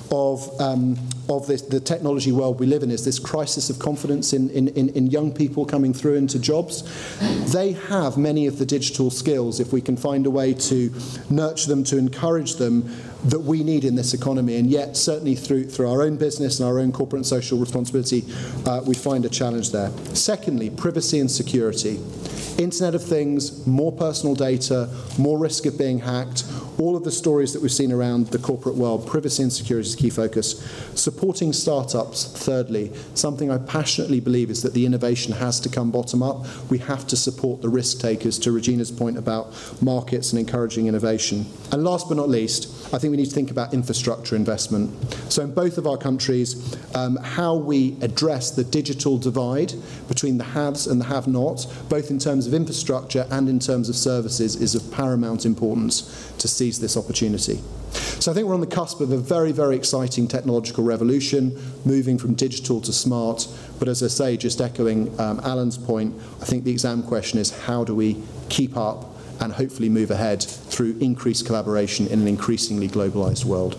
of um, of this, the technology world we live in, is this crisis of confidence in, in, in young people coming through into jobs. They have many of the digital skills, if we can find a way to nurture them, to encourage them, that we need in this economy. And yet, certainly through, through our own business and our own corporate and social responsibility, uh, we find a challenge there. Secondly, privacy and security. Internet of Things, more personal data, more risk of being hacked, all of the stories that we've seen around the corporate world. Privacy and security is a key focus. Supporting startups, thirdly. Something I passionately believe is that the innovation has to come bottom up. We have to support the risk takers, to Regina's point about markets and encouraging innovation. And last but not least, I think we need to think about infrastructure investment. So in both of our countries, um, how we address the digital divide between the haves and the have-nots, both in terms of infrastructure and in terms of services, is of paramount importance to seize this opportunity. So I think we're on the cusp of a very, very exciting technological revolution, moving from digital to smart. But as I say, just echoing um, Alan's point, I think the exam question is, how do we keep up and hopefully move ahead through increased collaboration in an increasingly globalised world?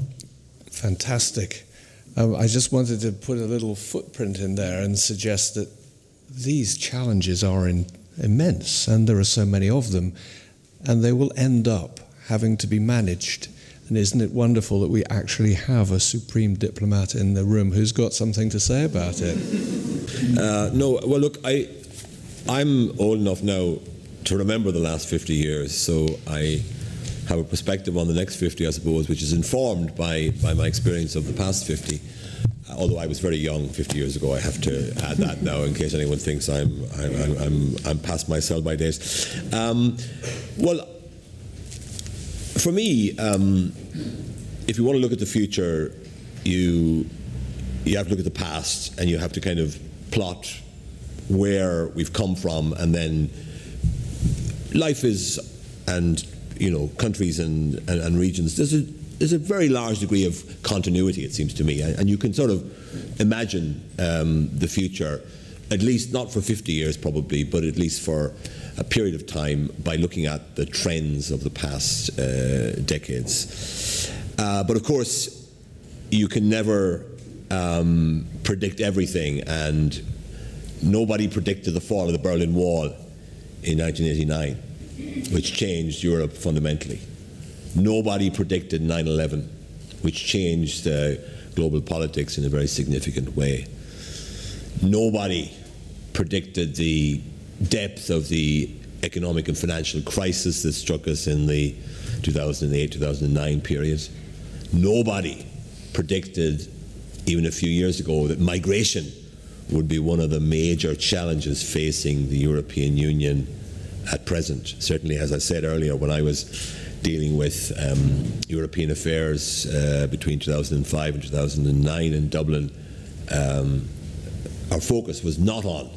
Fantastic. Um, I just wanted to put a little footprint in there and suggest that these challenges are in, immense, and there are so many of them, and they will end up having to be managed. And isn't it wonderful that we actually have a supreme diplomat in the room who's got something to say about it? Uh, no, well, look, I, I'm old enough now to remember the last fifty years, so I have a perspective on the next fifty, I suppose, which is informed by, by my experience of the past fifty. Although I was very young fifty years ago, I have to add that now in case anyone thinks I'm I'm I'm, I'm past my sell-by date. Um, well, for me, um, if you want to look at the future, you you have to look at the past, and you have to kind of plot where we've come from, and then life is, and you know, countries and, and, and regions. There's a there's a very large degree of continuity, it seems to me, and you can sort of imagine um, the future, at least not for fifty years probably, but at least for a period of time, by looking at the trends of the past uh, decades. Uh, but of course, you can never um, predict everything, and nobody predicted the fall of the Berlin Wall in nineteen eighty-nine, which changed Europe fundamentally. Nobody predicted nine eleven, which changed uh, global politics in a very significant way. Nobody predicted the depth of the economic and financial crisis that struck us in the two thousand eight two thousand nine period. Nobody predicted, even a few years ago, that migration would be one of the major challenges facing the European Union at present. Certainly, as I said earlier, when I was dealing with um, European affairs uh, between two thousand five and two thousand nine in Dublin, um, our focus was not on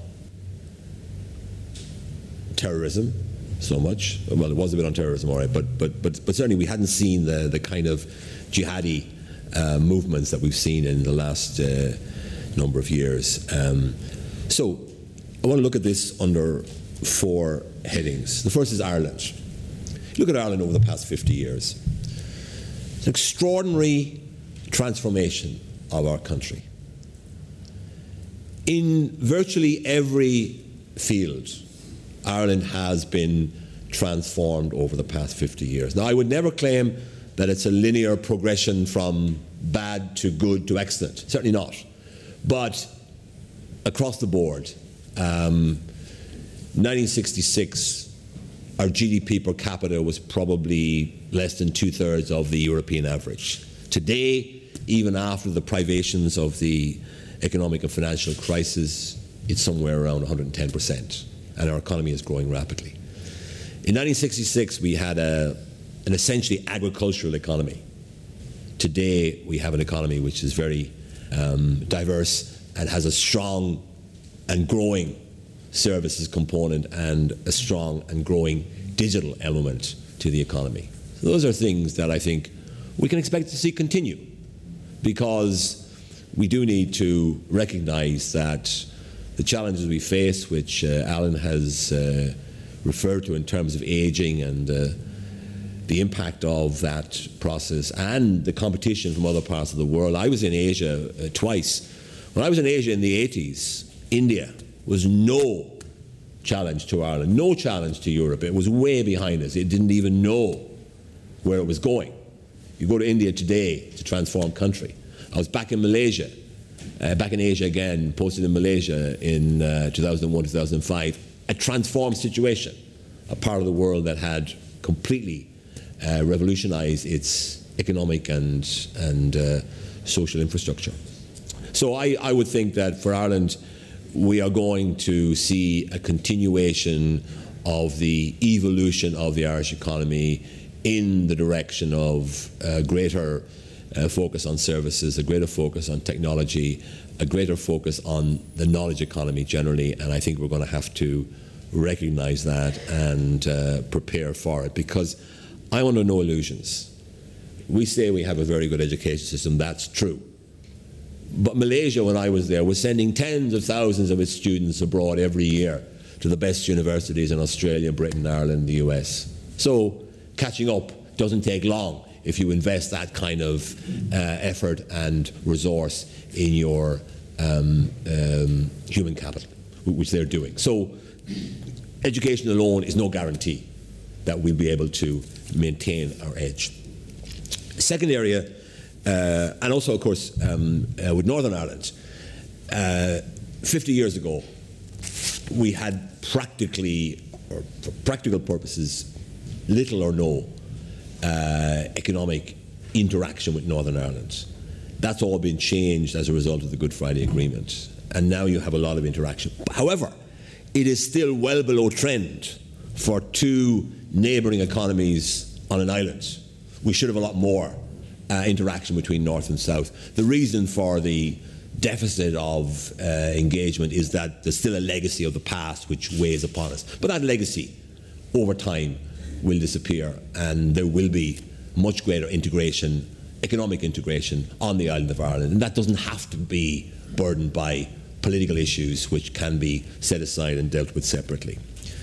terrorism so much. Well, it was a bit on terrorism, all right, but but but, but certainly we hadn't seen the, the kind of jihadi uh, movements that we've seen in the last uh, number of years. Um, so I want to look at this under four headings. The first is Ireland. Look at Ireland over the past fifty years. It's an extraordinary transformation of our country. In virtually every field, Ireland has been transformed over the past fifty years. Now, I would never claim that it's a linear progression from bad to good to excellent. Certainly not. But across the board, um, nineteen sixty-six, our G D P per capita was probably less than two-thirds of the European average. Today, even after the privations of the economic and financial crisis, it's somewhere around one hundred ten percent, and our economy is growing rapidly. In nineteen sixty-six, we had a, an essentially agricultural economy. Today, we have an economy which is very um, diverse and has a strong and growing services component and a strong and growing digital element to the economy. So those are things that I think we can expect to see continue, because we do need to recognize that the challenges we face, which uh, Alan has uh, referred to in terms of aging and uh, the impact of that process and the competition from other parts of the world. I was in Asia uh, twice. When I was in Asia in the eighties, India was no challenge to Ireland, no challenge to Europe. It was way behind us. It didn't even know where it was going. You go to India today, it's a transformed country. I was back in Malaysia, uh, back in Asia again, posted in Malaysia in uh, two thousand one, two thousand five, a transformed situation, a part of the world that had completely uh, revolutionized its economic and, and uh, social infrastructure. So I, I would think that for Ireland, we are going to see a continuation of the evolution of the Irish economy in the direction of uh, greater uh, focus on services, a greater focus on technology, a greater focus on the knowledge economy generally, and I think we're going to have to recognize that and uh, prepare for it, because I'm under no illusions. We say we have a very good education system, that's true. But Malaysia, when I was there, was sending tens of thousands of its students abroad every year to the best universities in Australia, Britain, Ireland, the U S. So catching up doesn't take long if you invest that kind of uh, effort and resource in your um, um, human capital, which they're doing. So education alone is no guarantee that we'll be able to maintain our edge. Second area, uh, and also, of course, um, uh, with Northern Ireland, uh, fifty years ago, we had practically, or for practical purposes, little or no uh, economic interaction with Northern Ireland. That's all been changed as a result of the Good Friday Agreement, and now you have a lot of interaction. However, it is still well below trend for two neighbouring economies on an island. We should have a lot more uh, interaction between North and South. The reason for the deficit of uh, engagement is that there's still a legacy of the past which weighs upon us. But that legacy, over time, will disappear, and there will be much greater integration, economic integration, on the island of Ireland. And that doesn't have to be burdened by political issues which can be set aside and dealt with separately.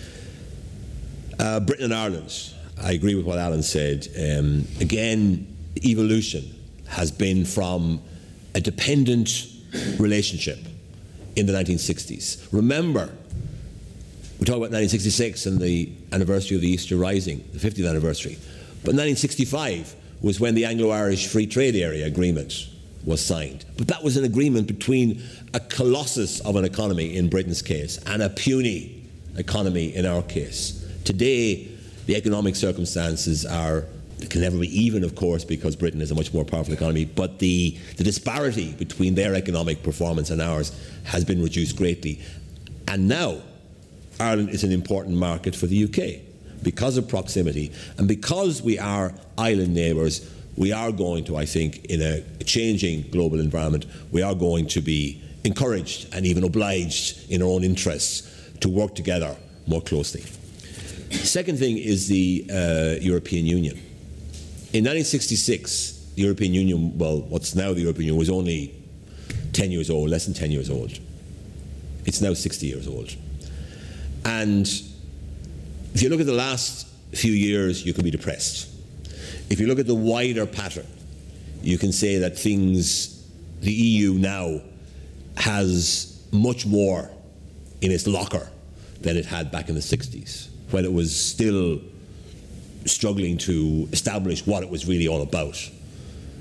Uh, Britain and Ireland, I agree with what Alan said. Um, again, evolution has been from a dependent relationship in the nineteen sixties. Remember, we talk about nineteen sixty-six and the anniversary of the Easter Rising, the fiftieth anniversary. But nineteen sixty-five was when the Anglo-Irish Free Trade Area Agreement was signed. But that was an agreement between a colossus of an economy in Britain's case and a puny economy in our case. Today, the economic circumstances are, it can never be even, of course, because Britain is a much more powerful economy, but the, the disparity between their economic performance and ours has been reduced greatly. And now, Ireland is an important market for the U K because of proximity, and because we are island neighbours, we are going to, I think, in a changing global environment, we are going to be encouraged and even obliged in our own interests to work together more closely. Second thing is the uh, European Union. In nineteen sixty-six, the European Union, well, what's now the European Union, was only ten years old, less than ten years old. It's now sixty years old. And if you look at the last few years, you can be depressed. If you look at the wider pattern, you can say that things, the E U now has much more in its locker than it had back in the sixties, when it was still struggling to establish what it was really all about.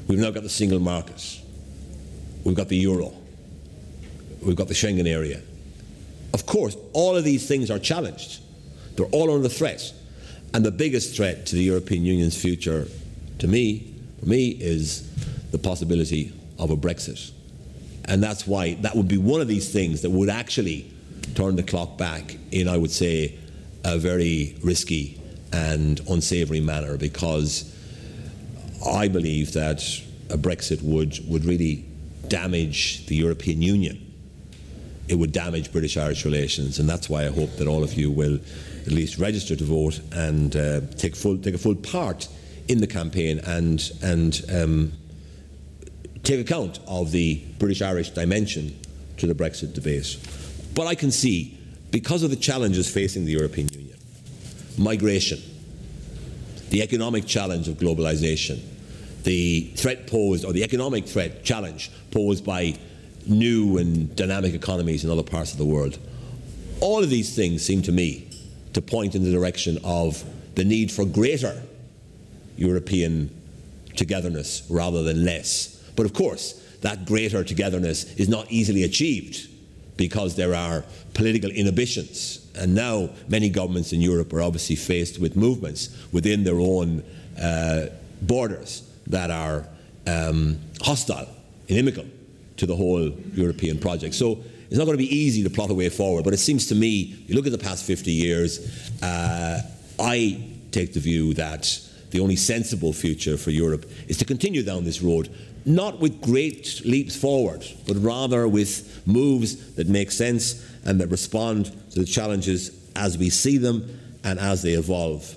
We've now got the single market. We've got the euro. We've got the Schengen area. Of course, all of these things are challenged. They're all under threat. And the biggest threat to the European Union's future, to me, for me, is the possibility of a Brexit. And that's why that would be one of these things that would actually turn the clock back in, I would say, a very risky and unsavoury manner, because I believe that a Brexit would, would really damage the European Union. It would damage British-Irish relations, and that's why I hope that all of you will at least register to vote and uh, take full take a full part in the campaign and and um, take account of the British-Irish dimension to the Brexit debate. But I can see, because of the challenges facing the European Union, migration, the economic challenge of globalisation, the threat posed, or the economic threat challenge posed by new and dynamic economies in other parts of the world. All of these things seem to me to point in the direction of the need for greater European togetherness rather than less. But of course, that greater togetherness is not easily achieved because there are political inhibitions. And now many governments in Europe are obviously faced with movements within their own uh, borders that are um, hostile, inimical to the whole European project. So it's not going to be easy to plot a way forward, but it seems to me, you look at the past fifty years, uh, I take the view that the only sensible future for Europe is to continue down this road, not with great leaps forward, but rather with moves that make sense and that respond to the challenges as we see them and as they evolve.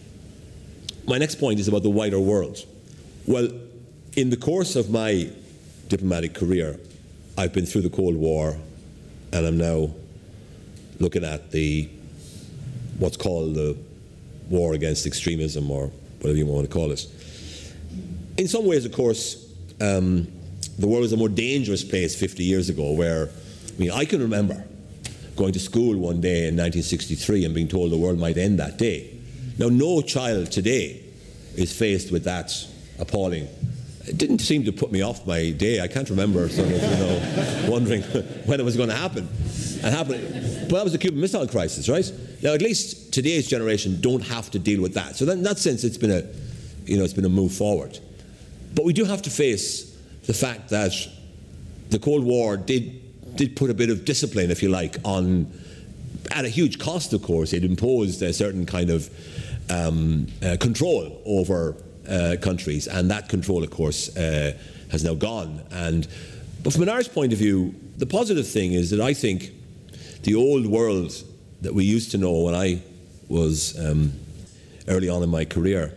My next point is about the wider world. Well, in the course of my diplomatic career, I've been through the Cold War, and I'm now looking at the what's called the war against extremism, or whatever you want to call it. In some ways, of course, um, the world was a more dangerous place fifty years ago, where, I mean, I can remember going to school one day in nineteen sixty-three and being told the world might end that day. Now, no child today is faced with that appalling. It didn't seem to put me off my day. I can't remember sort of, you know, wondering when it was going to happen. And happen. Well, that was the Cuban Missile Crisis, right? Now, at least today's generation don't have to deal with that. So that, in that sense, it's been a, you know, it's been a move forward. But we do have to face the fact that the Cold War did did put a bit of discipline, if you like, on, at a huge cost, of course. It imposed a certain kind of um, uh, control over Uh, countries, and that control, of course, uh, has now gone. And but from an Irish point of view, the positive thing is that I think the old world that we used to know when I was um, early on in my career,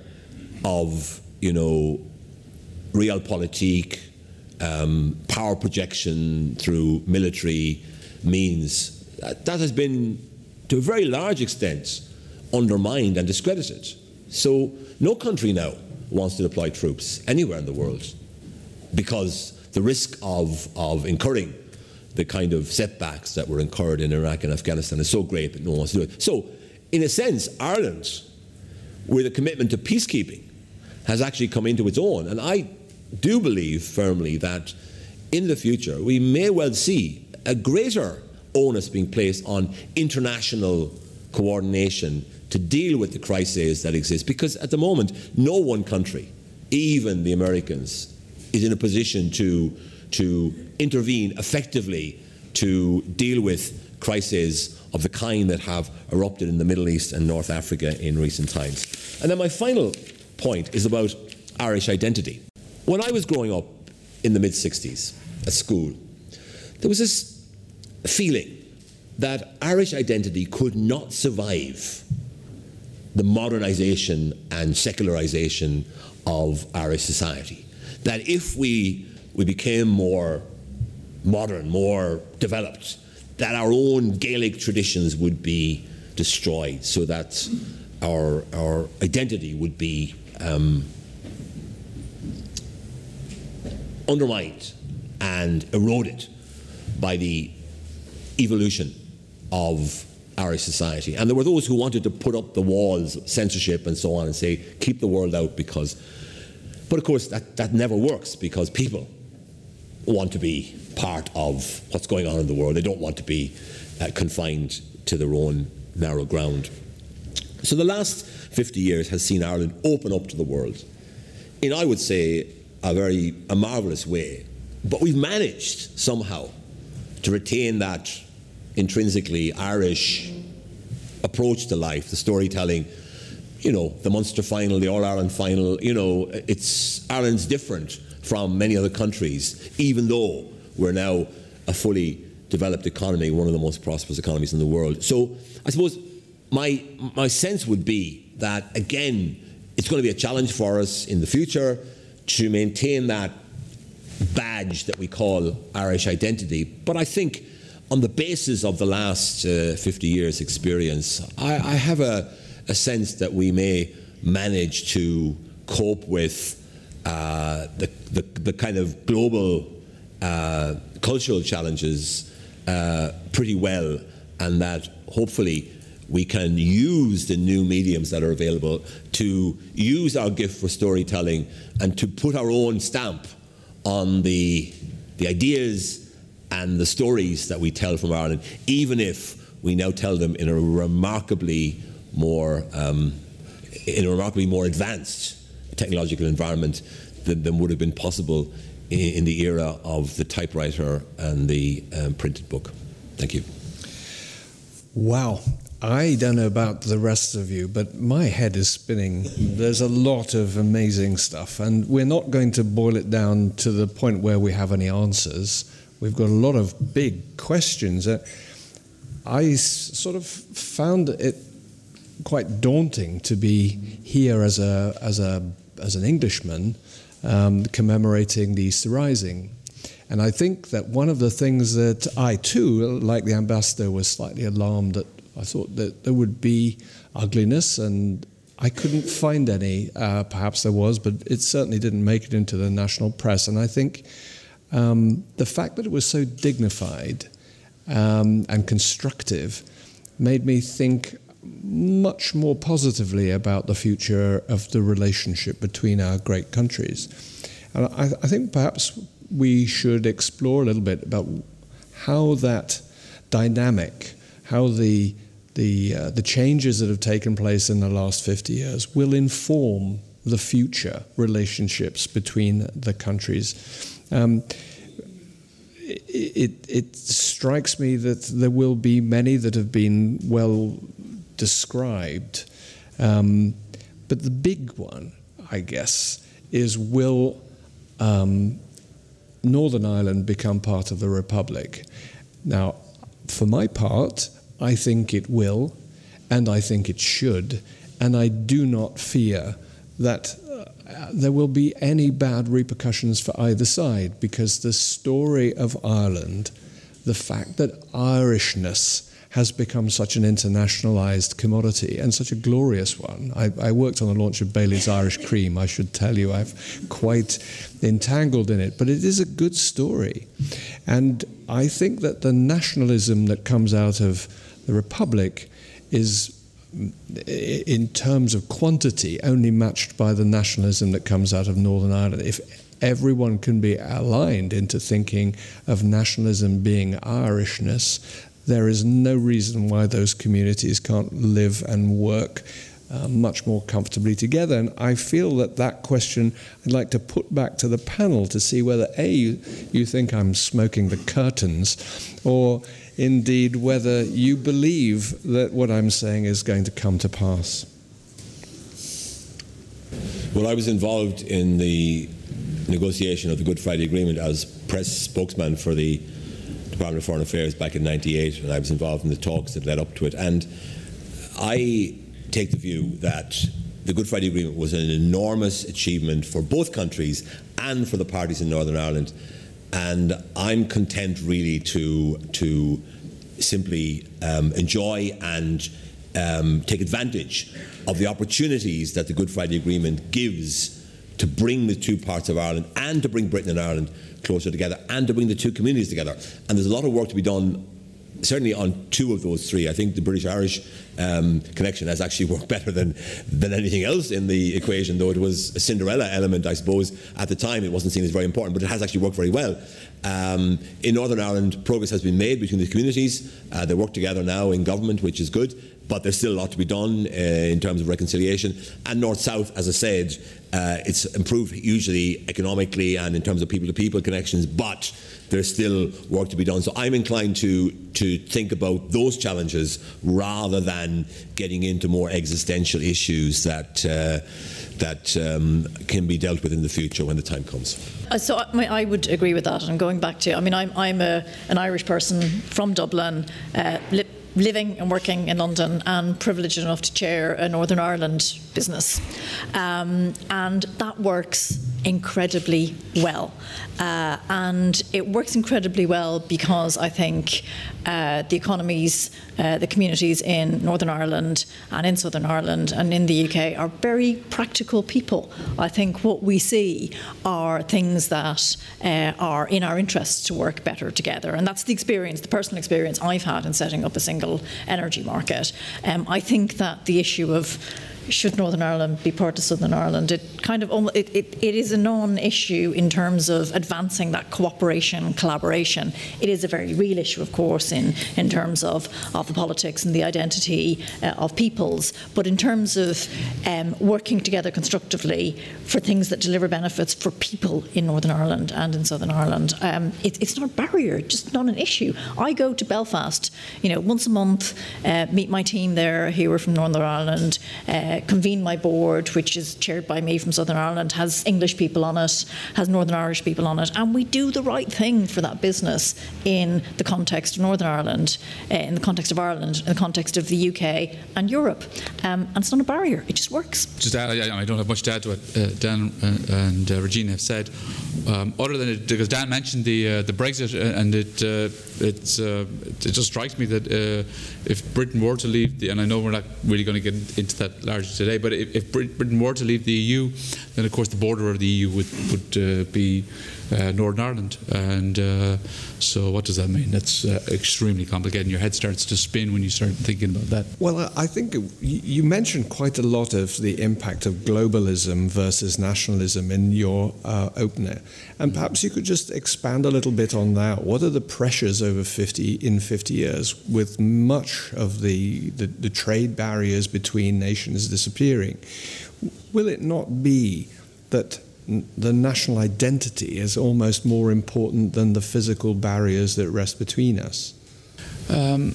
of, you know, realpolitik, um, power projection through military means, that, that has been to a very large extent undermined and discredited. So no country now wants to deploy troops anywhere in the world, because the risk of, of incurring the kind of setbacks that were incurred in Iraq and Afghanistan is so great that no one wants to do it. So, in a sense, Ireland, with a commitment to peacekeeping, has actually come into its own. And I do believe firmly that in the future we may well see a greater onus being placed on international coordination to deal with the crises that exist, because at the moment no one country, even the Americans, is in a position to, to intervene effectively to deal with crises of the kind that have erupted in the Middle East and North Africa in recent times. And then my final point is about Irish identity. When I was growing up in the mid sixties at school, there was this feeling that Irish identity could not survive the modernisation and secularisation of Irish society. That if we, we became more modern, more developed, that our own Gaelic traditions would be destroyed, so that our, our identity would be um, undermined and eroded by the evolution of Irish society. And there were those who wanted to put up the walls, censorship and so on, and say, keep the world out, because But of course, that, that never works, because people want to be part of what's going on in the world. They don't want to be uh, confined to their own narrow ground. So the last fifty years has seen Ireland open up to the world in, I would say, a very a marvellous way. But we've managed somehow to retain that intrinsically Irish approach to life, the storytelling, you know, the Munster final, the All-Ireland final, you know, it's Ireland's different from many other countries, even though we're now a fully developed economy, one of the most prosperous economies in the world. So I suppose my my sense would be that, again, it's going to be a challenge for us in the future to maintain that badge that we call Irish identity. But I think on the basis of the last uh, fifty years' experience, I, I have a, a sense that we may manage to cope with uh, the, the, the kind of global uh, cultural challenges uh, pretty well, and that hopefully we can use the new mediums that are available to use our gift for storytelling and to put our own stamp on the, the ideas and the stories that we tell from Ireland, even if we now tell them in a remarkably more um, in a remarkably more advanced technological environment than, than would have been possible in, in the era of the typewriter and the um, printed book. Thank you. Wow. I don't know about the rest of you, but my head is spinning. There's a lot of amazing stuff, and we're not going to boil it down to the point where we have any answers. We've got a lot of big questions. Uh, I s- sort of found it quite daunting to be here as a as a as an Englishman um, commemorating the Easter Rising. And I think that one of the things that I too, like the ambassador, was slightly alarmed at. I thought that there would be ugliness, and I couldn't find any. Uh, perhaps there was, but it certainly didn't make it into the national press. And I think um, the fact that it was so dignified um, and constructive made me think much more positively about the future of the relationship between our great countries. And I, I think perhaps we should explore a little bit about how that dynamic, how the the uh, the changes that have taken place in the last fifty years will inform the future relationships between the countries. Um, it, it, it strikes me that there will be many that have been well described, um, but the big one, I guess, is will um, Northern Ireland become part of the Republic? Now, for my part, I think it will, and I think it should, and I do not fear that uh, there will be any bad repercussions for either side, because the story of Ireland, the fact that Irishness has become such an internationalised commodity and such a glorious one. I, I worked on the launch of Bailey's Irish Cream. I should tell you, I've quite entangled in it, but it is a good story. And I think that the nationalism that comes out of the Republic is, in terms of quantity, only matched by the nationalism that comes out of Northern Ireland. If everyone can be aligned into thinking of nationalism being Irishness, there is no reason why those communities can't live and work uh, much more comfortably together. And I feel that that question I'd like to put back to the panel to see whether, A, you, you think I'm smoking the curtains, or indeed whether you believe that what I'm saying is going to come to pass. Well, I was involved in the negotiation of the Good Friday Agreement as press spokesman for the Department of Foreign Affairs back in ninety-eight, and I was involved in the talks that led up to it. And I take the view that the Good Friday Agreement was an enormous achievement for both countries and for the parties in Northern Ireland. And I'm content really to to simply um, enjoy and um, take advantage of the opportunities that the Good Friday Agreement gives to bring the two parts of Ireland and to bring Britain and Ireland closer together and to bring the two communities together. And there's a lot of work to be done certainly on two of those three. I think the British-Irish um, connection has actually worked better than, than anything else in the equation, though it was a Cinderella element, I suppose. At the time, it wasn't seen as very important, but it has actually worked very well. Um, in Northern Ireland, progress has been made between the communities. Uh, they work together now in government, which is good, but there's still a lot to be done uh, in terms of reconciliation. And North-South, as I said, uh, it's improved hugely economically and in terms of people-to-people connections, but there's still work to be done. So I'm inclined to to think about those challenges rather than getting into more existential issues that uh, that um, can be dealt with in the future when the time comes. Uh, so I, mean, I would agree with that. And going back to, I mean, I'm, I'm a, an Irish person from Dublin, uh, li- living and working in London, and privileged enough to chair a Northern Ireland business. Um, and that works incredibly well. Uh, and it works incredibly well because I think uh, the economies, uh, the communities in Northern Ireland and in Southern Ireland and in the U K are very practical people. I think what we see are things that uh, are in our interests to work better together. And that's the experience, the personal experience I've had in setting up a single energy market. Um, I think that the issue of should Northern Ireland be part of Southern Ireland, it kind of it, it, it is a non-issue in terms of advancing that cooperation and collaboration. It is a very real issue, of course, in, in terms of, of the politics and the identity uh, of peoples. But in terms of um, working together constructively for things that deliver benefits for people in Northern Ireland and in Southern Ireland, um, it, it's not a barrier, just not an issue. I go to Belfast, you know, once a month, uh, meet my team there who are from Northern Ireland, uh, convene my board, which is chaired by me from Southern Ireland, has English people on it, has Northern Irish people on it, and we do the right thing for that business in the context of Northern Ireland, uh, in the context of Ireland, in the context of the U K and Europe. Um, and it's not a barrier, it just works. Just add, I, I don't have much to add to what uh, Dan uh, and uh, Regina have said, um, other than it, because Dan mentioned the uh, the Brexit, and it uh, it's uh, it just strikes me that uh, if Britain were to leave, the, and I know we're not really going to get into that largely today, but if, if Britain were to leave the E U, then of course the border of the E U would would uh, be uh, Northern Ireland, and uh, so what does that mean? That's uh, extremely complicated, and your head starts to spin when you start thinking about that. Well, I think you mentioned quite a lot of the impact of globalism versus nationalism in your uh, opener, and perhaps you could just expand a little bit on that. What are the pressures over fifty in fifty years, with much of the, the, the trade barriers between nations disappearing? Will it not be that the national identity is almost more important than the physical barriers that rest between us? Um,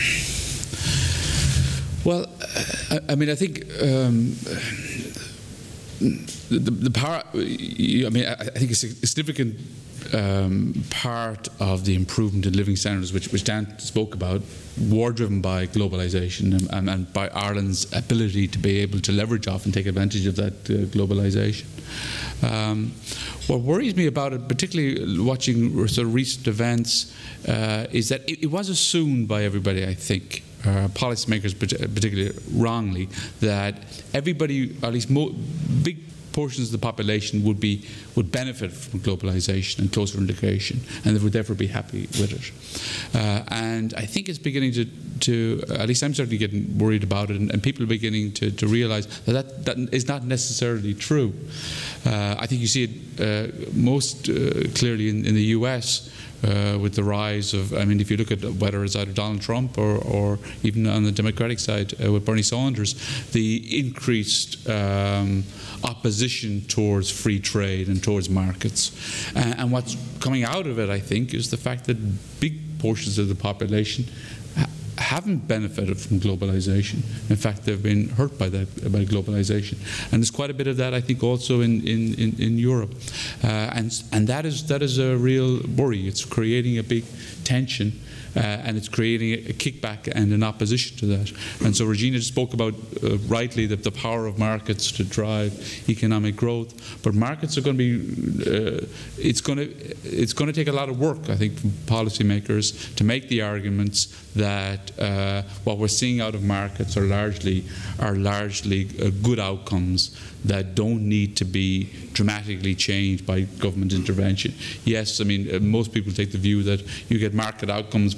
well, I, I mean, I think um, the, the power, I mean, I think a significant um, part of the improvement in living standards, which, which Dan spoke about, were driven by globalisation and, and, and by Ireland's ability to be able to leverage off and take advantage of that uh, globalisation. Um, what worries me about it, particularly watching sort of recent events, uh, is that it, it was assumed by everybody, I think, uh, policymakers particularly wrongly, that everybody, or at least mo- big portions of the population would be would benefit from globalisation and closer integration, and they would therefore be happy with it. Uh, and I think it's beginning to, to, at least I'm certainly getting worried about it, and, and people are beginning to, to realise that, that that is not necessarily true. Uh, I think you see it uh, most uh, clearly in, in the U S, Uh, with the rise of, I mean, if you look at whether it's either Donald Trump or, or even on the Democratic side uh, with Bernie Sanders, the increased um, opposition towards free trade and towards markets. Uh, and what's coming out of it, I think, is the fact that big portions of the population ha- haven't benefited from globalization. In fact, they've been hurt by that, by globalization. And there's quite a bit of that, I think, also in, in, in, in Europe. Uh, and and that is that is a real worry. It's creating a big tension, uh, and it's creating a, a kickback and an opposition to that. And so Regina spoke about, uh, rightly, that the power of markets to drive economic growth. But markets are going to be, uh, it's going to, it's going to take a lot of work, I think, from policymakers to make the arguments that uh, what we're seeing out of markets are largely are largely uh, good outcomes that don't need to be dramatically changed by government intervention. Yes, I mean, uh, most people take the view that you get market outcomes, but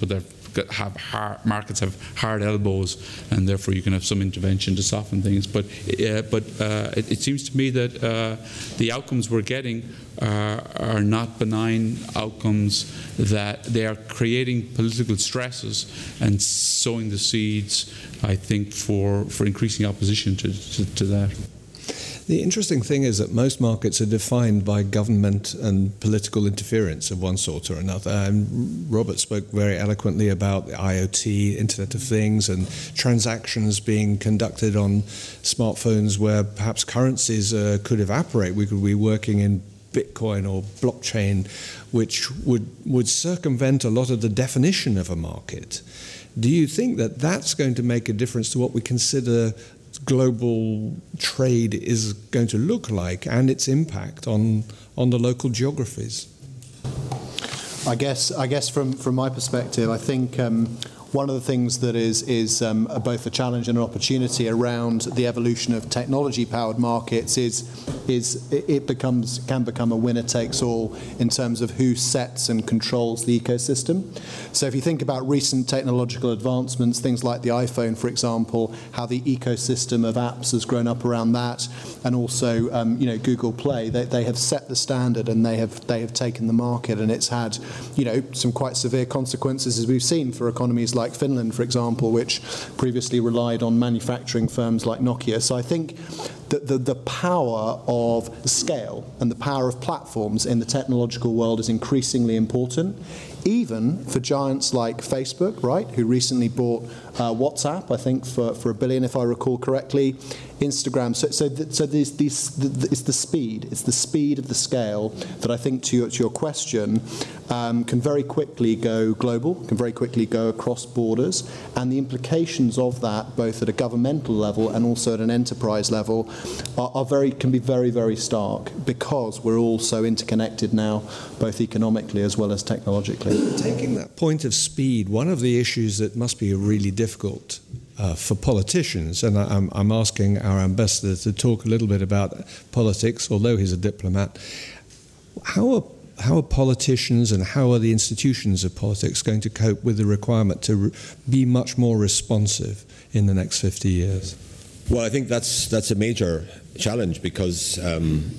they're have hard, markets have hard elbows, and therefore you can have some intervention to soften things. But uh, but uh, it, it seems to me that uh, the outcomes we're getting are, are not benign outcomes, that they are creating political stresses and sowing the seeds, I think, for, for increasing opposition to, to, to that. The interesting thing is that most markets are defined by government and political interference of one sort or another. And Robert spoke very eloquently about the IoT, Internet of Things, and transactions being conducted on smartphones where perhaps currencies uh, could evaporate. We could be working in Bitcoin or blockchain, which would, would circumvent a lot of the definition of a market. Do you think that that's going to make a difference to what we consider global trade is going to look like and its impact on on the local geographies? I guess I guess from from my perspective, I think um, one of the things that is is um, both a challenge and an opportunity around the evolution of technology-powered markets is is it becomes can become a winner takes all in terms of who sets and controls the ecosystem. So if you think about recent technological advancements, things like the iPhone, for example, how the ecosystem of apps has grown up around that, and also um, you know Google Play, they, they have set the standard and they have they have taken the market, and it's had you know some quite severe consequences, as we've seen, for economies like Finland, for example, which previously relied on manufacturing firms like Nokia. So I think that the, the power of scale and the power of platforms in the technological world is increasingly important, even for giants like Facebook, right, who recently bought uh, WhatsApp, I think, for, for a billion, if I recall correctly, Instagram. So, so, th- so there's these, the, it's the speed, it's the speed of the scale that I think, to your, to your question, um, can very quickly go global, can very quickly go across borders, and the implications of that, both at a governmental level and also at an enterprise level, are, are very can be very, very stark, because we're all so interconnected now, both economically as well as technologically. Taking that point of speed, one of the issues that must be really difficult uh, for politicians, and I, I'm, I'm asking our ambassador to talk a little bit about politics, although he's a diplomat. How are, how are politicians and how are the institutions of politics going to cope with the requirement to re- be much more responsive in the next fifty years? Well, I think that's that's a major challenge, because um,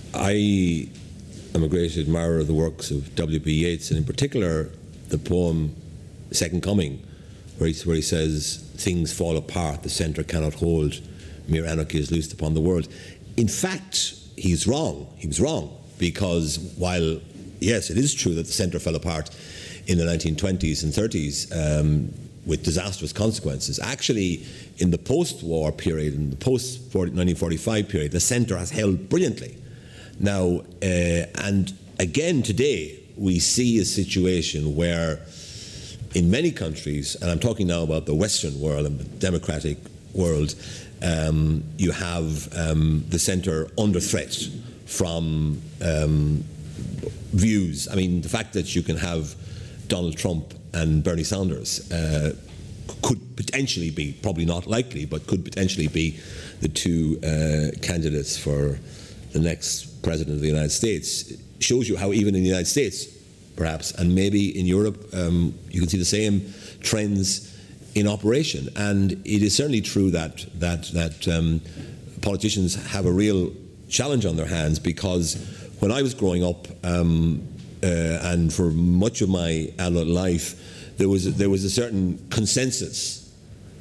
I am a great admirer of the works of W B Yeats, and in particular the poem Second Coming, where he, where he says, "Things fall apart, the centre cannot hold, mere anarchy is loosed upon the world." In fact, he's wrong. He was wrong, because while, yes, it is true that the centre fell apart in the nineteen twenties and thirties, um, with disastrous consequences, actually in the post-war period, in the post-nineteen forty-five period, the centre has held brilliantly. Now, uh, and again today, we see a situation where in many countries, and I'm talking now about the Western world and the democratic world, um, you have um, the centre under threat from um, views. I mean, the fact that you can have Donald Trump and Bernie Sanders uh, could potentially be, probably not likely, but could potentially be the two uh, candidates for the next president of the United States. It shows you how even in the United States, perhaps, and maybe in Europe, um, you can see the same trends in operation. And it is certainly true that that that um, politicians have a real challenge on their hands, because when I was growing up, um, uh, and for much of my adult life, there was there was a certain consensus.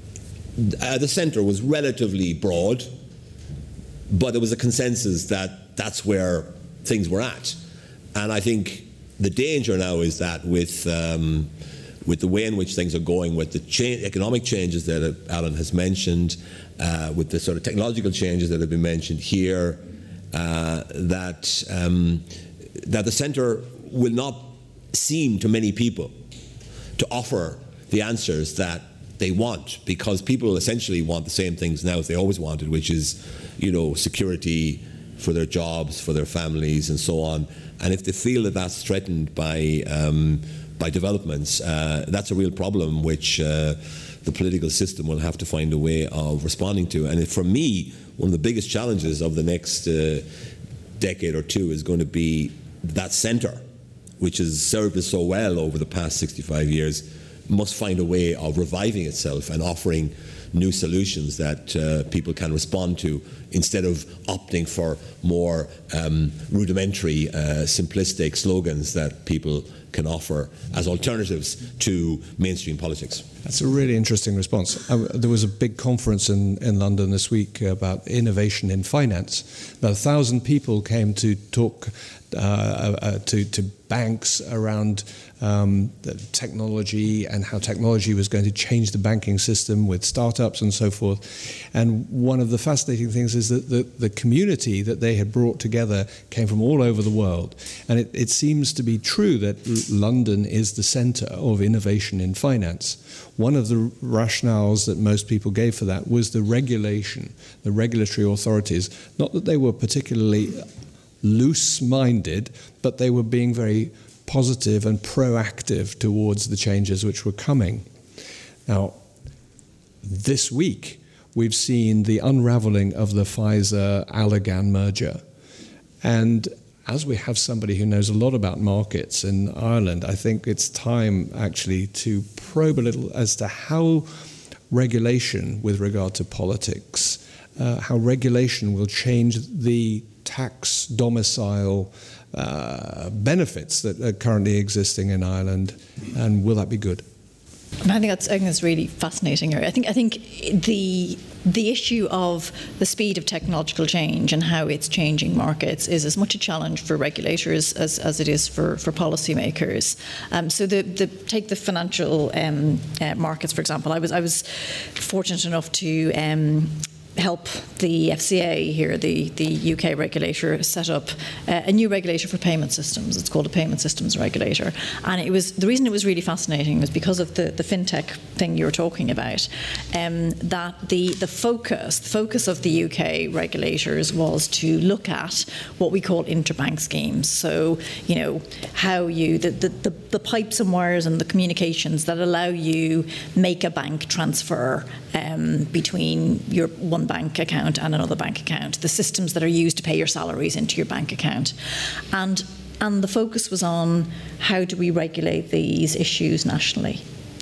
Uh, the centre was relatively broad, but there was a consensus that that's where things were at. And I think the danger now is that with um, with the way in which things are going, with the cha- economic changes that Alan has mentioned, uh, with the sort of technological changes that have been mentioned here, uh, that um, that the centre will not seem to many people to offer the answers that they want, because people essentially want the same things now as they always wanted, which is, you know, security for their jobs, for their families, and so on. And if they feel that that's threatened by um, by developments, uh, that's a real problem which uh, the political system will have to find a way of responding to. And for me, one of the biggest challenges of the next uh, decade or two is going to be that centre, which has served us so well over the past sixty-five years, must find a way of reviving itself and offering new solutions that uh, people can respond to, instead of opting for more um, rudimentary, uh, simplistic slogans that people can offer as alternatives to mainstream politics. That's a really interesting response. Uh, there was a big conference in, in London this week about innovation in finance. About a thousand people came to talk uh, uh, to, to banks around um, the technology and how technology was going to change the banking system with startups and so forth. And one of the fascinating things is that the, the community that they had brought together came from all over the world. And it, it seems to be true that London is the centre of innovation in finance. One of the rationales that most people gave for that was the regulation, the regulatory authorities. Not that they were particularly loose-minded, but they were being very positive and proactive towards the changes which were coming. Now, this week, we've seen the unravelling of the Pfizer-Allergan merger. And as we have somebody who knows a lot about markets in Ireland, I think it's time actually to probe a little as to how regulation with regard to politics, uh, how regulation will change the tax domicile uh, benefits that are currently existing in Ireland, and will that be good? And I think that's, I think that's really fascinating. I think I think the the issue of the speed of technological change and how it's changing markets is as much a challenge for regulators as, as it is for, for policymakers. Um, so the, the take the financial um, uh, markets, for example. I was I was fortunate enough to Um, help the F C A here, the, the U K regulator, set up uh, a new regulator for payment systems. It's called a payment systems regulator. And it was the reason it was really fascinating was because of the, the fintech thing you were talking about, um, that the, the focus, the focus of the U K regulators was to look at what we call interbank schemes. So, you know, how you, the, the, the, the pipes and wires and the communications that allow you make a bank transfer um, between your one bank account and another bank account, the systems that are used to pay your salaries into your bank account. And and the focus was on how do we regulate these issues nationally.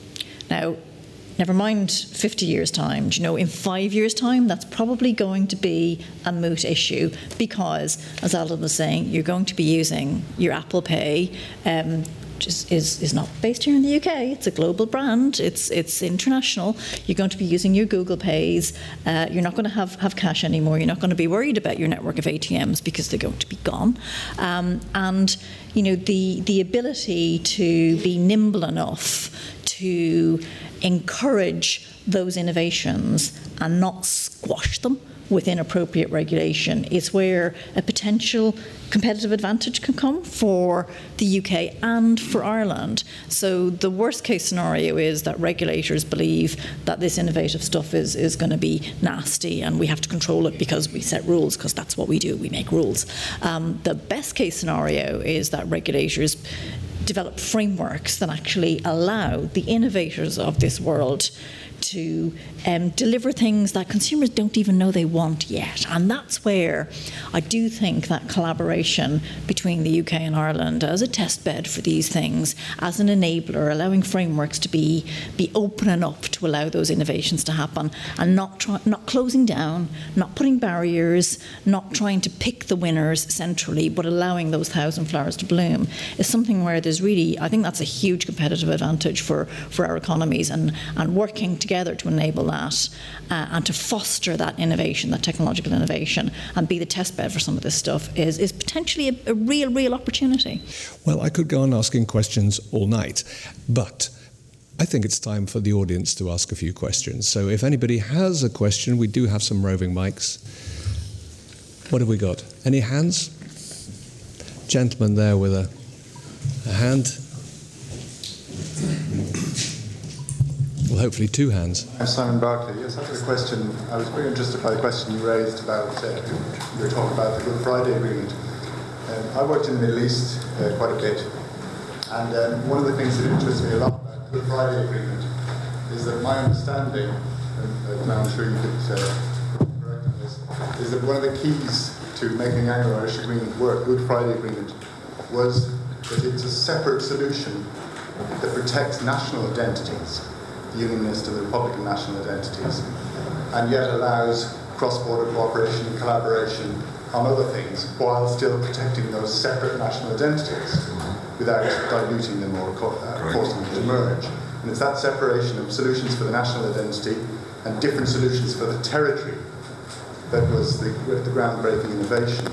Now, never mind fifty years' time, do you know, in five years' time, that's probably going to be a moot issue because, as Alden was saying, you're going to be using your Apple Pay, um, which is, is, is not based here in the U K. It's a global brand. It's it's international. You're going to be using your Google Pays. Uh, you're not going to have, have cash anymore. You're not going to be worried about your network of A T Ms because they're going to be gone. Um, and, you know, the, the ability to be nimble enough to encourage those innovations and not squash them with inappropriate regulation is where a potential competitive advantage can come for the U K and for Ireland. So the worst case scenario is that regulators believe that this innovative stuff is, is going to be nasty and we have to control it because we set rules, because that's what we do, we make rules. Um, the best case scenario is that regulators develop frameworks that actually allow the innovators of this world to um, deliver things that consumers don't even know they want yet. And that's where I do think that collaboration between the U K and Ireland as a test bed for these things, as an enabler, allowing frameworks to be be open enough to allow those innovations to happen and not try, not closing down, not putting barriers, not trying to pick the winners centrally, but allowing those thousand flowers to bloom is something where there's really, I think that's a huge competitive advantage for, for our economies, and, and working together to enable that uh, and to foster that innovation, that technological innovation, and be the test bed for some of this stuff is, is potentially a, a real, real opportunity. Well, I could go on asking questions all night, but I think it's time for the audience to ask a few questions. So if anybody has a question, we do have some roving mics. What have we got? Any hands? Gentleman there with a, a hand. Well, hopefully two hands. I'm Simon Barclay. Yes, I have a question. I was very interested by the question you raised about, uh, you were talking about the Good Friday Agreement. Um, I worked in the Middle East uh, quite a bit, and um, one of the things that interests me a lot about the Good Friday Agreement is that my understanding, and uh, I'm sure you could uh, correct on this, is that one of the keys to making the Anglo-Irish Agreement work, Good Friday Agreement, was that it's a separate solution that protects national identities, the Unionist and the Republican national identities, and yet allows cross-border cooperation and collaboration on other things while still protecting those separate national identities without diluting them or uh, forcing them to merge. And it's that separation of solutions for the national identity and different solutions for the territory that was the, the groundbreaking innovation.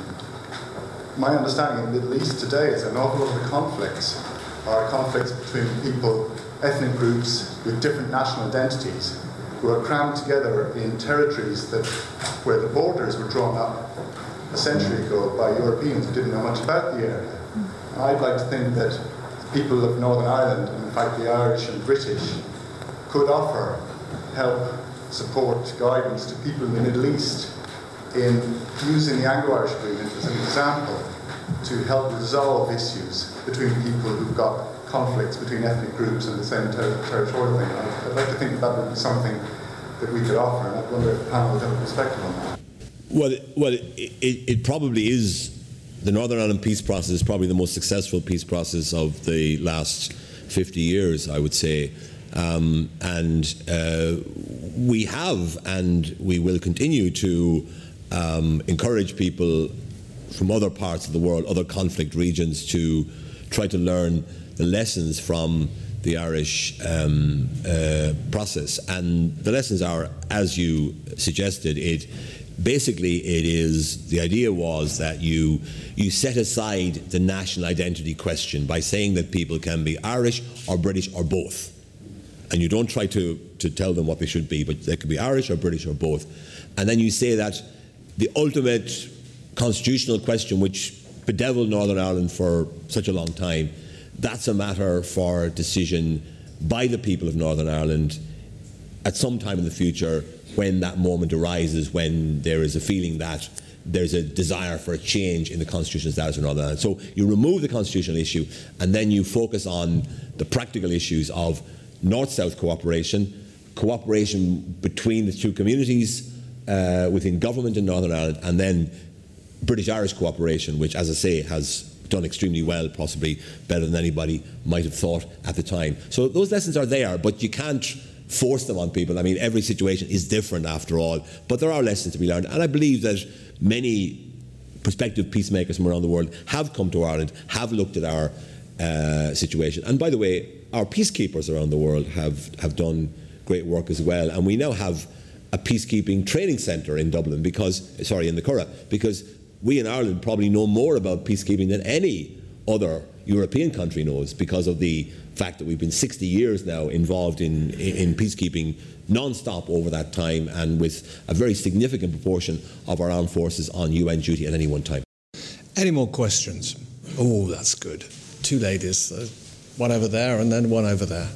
My understanding in the Middle East today is an awful lot of the conflicts are conflicts between people, ethnic groups with different national identities who are crammed together in territories that, where the borders were drawn up a century ago by Europeans who didn't know much about the area. And I'd like to think that the people of Northern Ireland, and in fact the Irish and British, could offer help, support, guidance to people in the Middle East in using the Anglo-Irish Agreement as an example to help resolve issues between people who've got conflicts between ethnic groups and the same ter territorial thing. I'd, I'd like to think that, that would be something that we could offer, and I wonder if the panel would have a perspective on that. Well, well, it, it, it probably is. The Northern Ireland peace process is probably the most successful peace process of the last fifty years, I would say. Um, and uh, we have and we will continue to um, encourage people from other parts of the world, other conflict regions, to try to learn the lessons from the Irish um, uh, process. And the lessons are, as you suggested, it basically it is, the idea was that you you set aside the national identity question by saying that people can be Irish or British or both. And you don't try to, to tell them what they should be, but they could be Irish or British or both. And then you say that the ultimate constitutional question, which bedeviled Northern Ireland for such a long time, that's a matter for decision by the people of Northern Ireland at some time in the future, when that moment arises, when there is a feeling that there's a desire for a change in the constitutional status of Northern Ireland. So you remove the constitutional issue, and then you focus on the practical issues of North-South cooperation, cooperation between the two communities uh, within government in Northern Ireland, and then British-Irish cooperation, which, as I say, has done extremely well, possibly better than anybody might have thought at the time. So those lessons are there, but you can't force them on people. I mean, every situation is different after all, but there are lessons to be learned, and I believe that many prospective peacemakers from around the world have come to Ireland, have looked at our uh, situation. And by the way, our peacekeepers around the world have, have done great work as well, and we now have a peacekeeping training centre in Dublin, because, sorry, in the Curragh, because we in Ireland probably know more about peacekeeping than any other European country knows, because of the fact that we've been sixty years now involved in, in peacekeeping non-stop over that time, and with a very significant proportion of our armed forces on U N duty at any one time. Any more questions? Oh, that's good. Two ladies, uh, one over there and then one over there.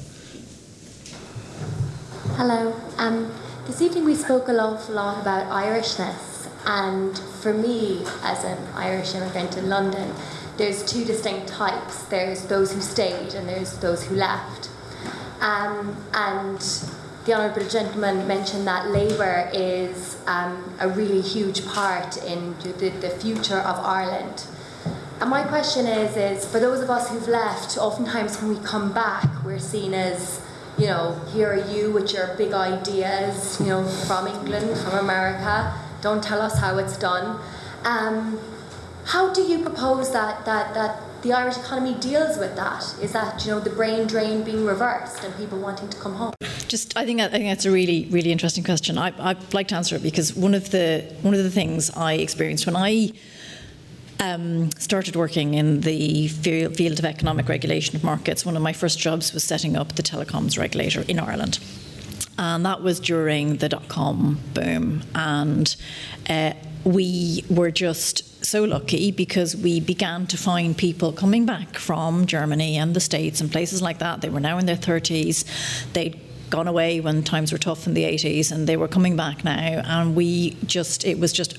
Hello. Um, this evening we spoke a lot, a lot about Irishness, and for me, as an Irish immigrant in London, there's two distinct types. There's those who stayed and there's those who left. Um, and the Honourable Gentleman mentioned that Labour is um, a really huge part in the, the future of Ireland. And my question is, is, for those of us who've left, oftentimes when we come back, we're seen as, you know, here are you with your big ideas, you know, from England, from America, don't tell us how it's done. Um, how do you propose that, that, that the Irish economy deals with that? Is that, you know, the brain drain being reversed and people wanting to come home? Just, I think I think that's a really, really interesting question. I, I'd like to answer it because one of the one of the things I experienced when I um, started working in the field of economic regulation of markets, one of my first jobs was setting up the telecoms regulator in Ireland. And that was during the dot-com boom. And uh, we were just so lucky because we began to find people coming back from Germany and the States and places like that. They were now in their thirties. They'd gone away when times were tough in the eighties, and they were coming back now. And we just, it was just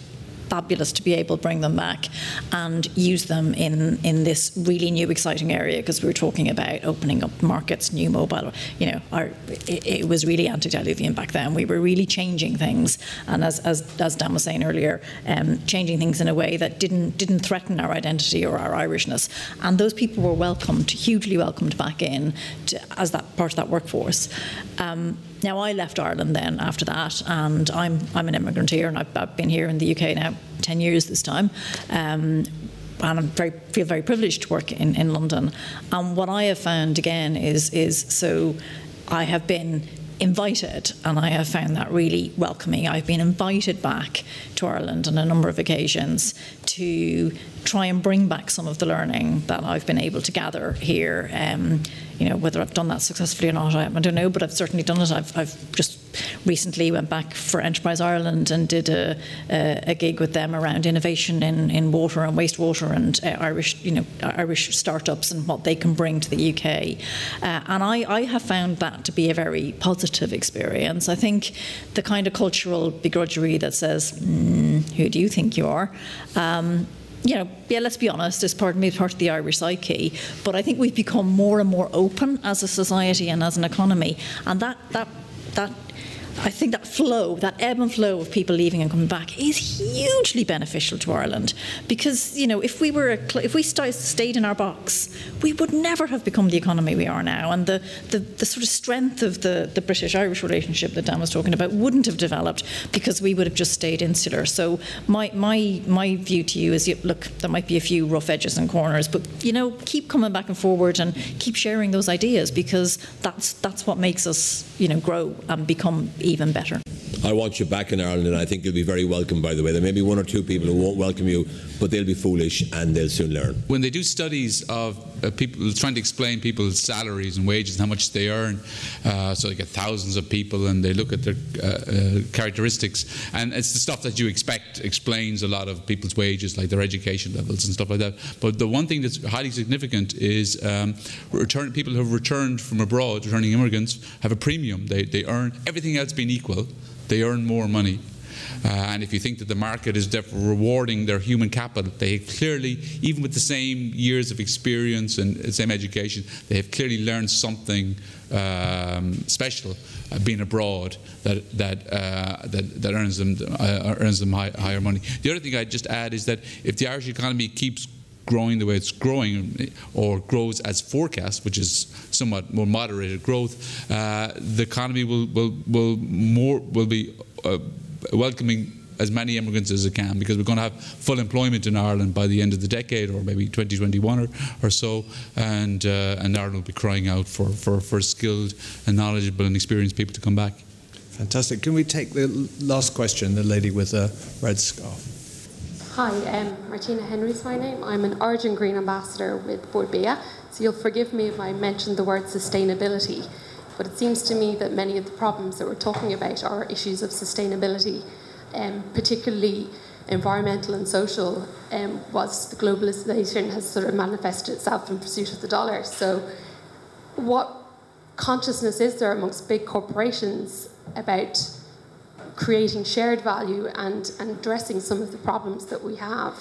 fabulous to be able to bring them back and use them in, in this really new, exciting area, because we were talking about opening up markets, new mobile, you know, our, it, it was really antediluvian back then. We were really changing things, and as as, as Dan was saying earlier, um, changing things in a way that didn't didn't threaten our identity or our Irishness. And those people were welcomed, hugely welcomed back in to, as that part of that workforce. Um, Now, I left Ireland then after that, and I'm I'm an immigrant here, and I've, I've been here in the U K now ten years this time. Um, and I very feel very privileged to work in, in London. And what I have found again is is so I have been invited, and I have found that really welcoming. I've been invited back to Ireland on a number of occasions to try and bring back some of the learning that I've been able to gather here. Um, you know, whether I've done that successfully or not, I, I don't know, but I've certainly done it. I've, I've just recently went back for Enterprise Ireland and did a, a, a gig with them around innovation in, in water and wastewater and uh, Irish, you know, Irish startups and what they can bring to the U K. Uh, and I, I have found that to be a very positive experience. I think the kind of cultural begrudgery that says, mm, who do you think you are? Um, You know, yeah, let's be honest, it's part, maybe part of the Irish psyche, but I think we've become more and more open as a society and as an economy, and that that that I think that flow, that ebb and flow of people leaving and coming back is hugely beneficial to Ireland, because, you know, if we were a, if we st- stayed in our box, we would never have become the economy we are now, and the, the, the sort of strength of the, the British-Irish relationship that Dan was talking about wouldn't have developed because we would have just stayed insular. So my my my view to you is, look, there might be a few rough edges and corners, but, you know, keep coming back and forward and keep sharing those ideas, because that's that's what makes us, you know, grow and become even better. I want you back in Ireland, and I think you'll be very welcome, by the way. There may be one or two people who won't welcome you, but they'll be foolish and they'll soon learn. When they do studies of uh, people trying to explain people's salaries and wages and how much they earn, uh, so they get thousands of people and they look at their uh, uh, characteristics, and it's the stuff that you expect explains a lot of people's wages, like their education levels and stuff like that. But the one thing that's highly significant is um, return, people who have returned from abroad, returning immigrants, have a premium. They, they earn, everything else being equal, they earn more money. Uh, and if you think that the market is therefore rewarding their human capital, they have clearly, even with the same years of experience and the same education, they have clearly learned something um, special uh, being abroad that that uh, that, that earns them uh, earns them high, higher money. The other thing I'd just add is that if the Irish economy keeps growing the way it's growing, or grows as forecast, which is somewhat more moderated growth, uh, the economy will will will more will be uh, welcoming as many immigrants as it can, because we're going to have full employment in Ireland by the end of the decade, or maybe twenty twenty-one or, or so, and uh, and Ireland will be crying out for, for, for skilled and knowledgeable and experienced people to come back. Fantastic. Can we take the last question, the lady with the red scarf? Hi, um, Martina Henry's my name. I'm an Origin Green Ambassador with Bord Bia, so you'll forgive me if I mentioned the word sustainability, but it seems to me that many of the problems that we're talking about are issues of sustainability, um, particularly environmental and social, um, whilst the globalisation has sort of manifested itself in pursuit of the dollar. So what consciousness is there amongst big corporations about creating shared value and, and addressing some of the problems that we have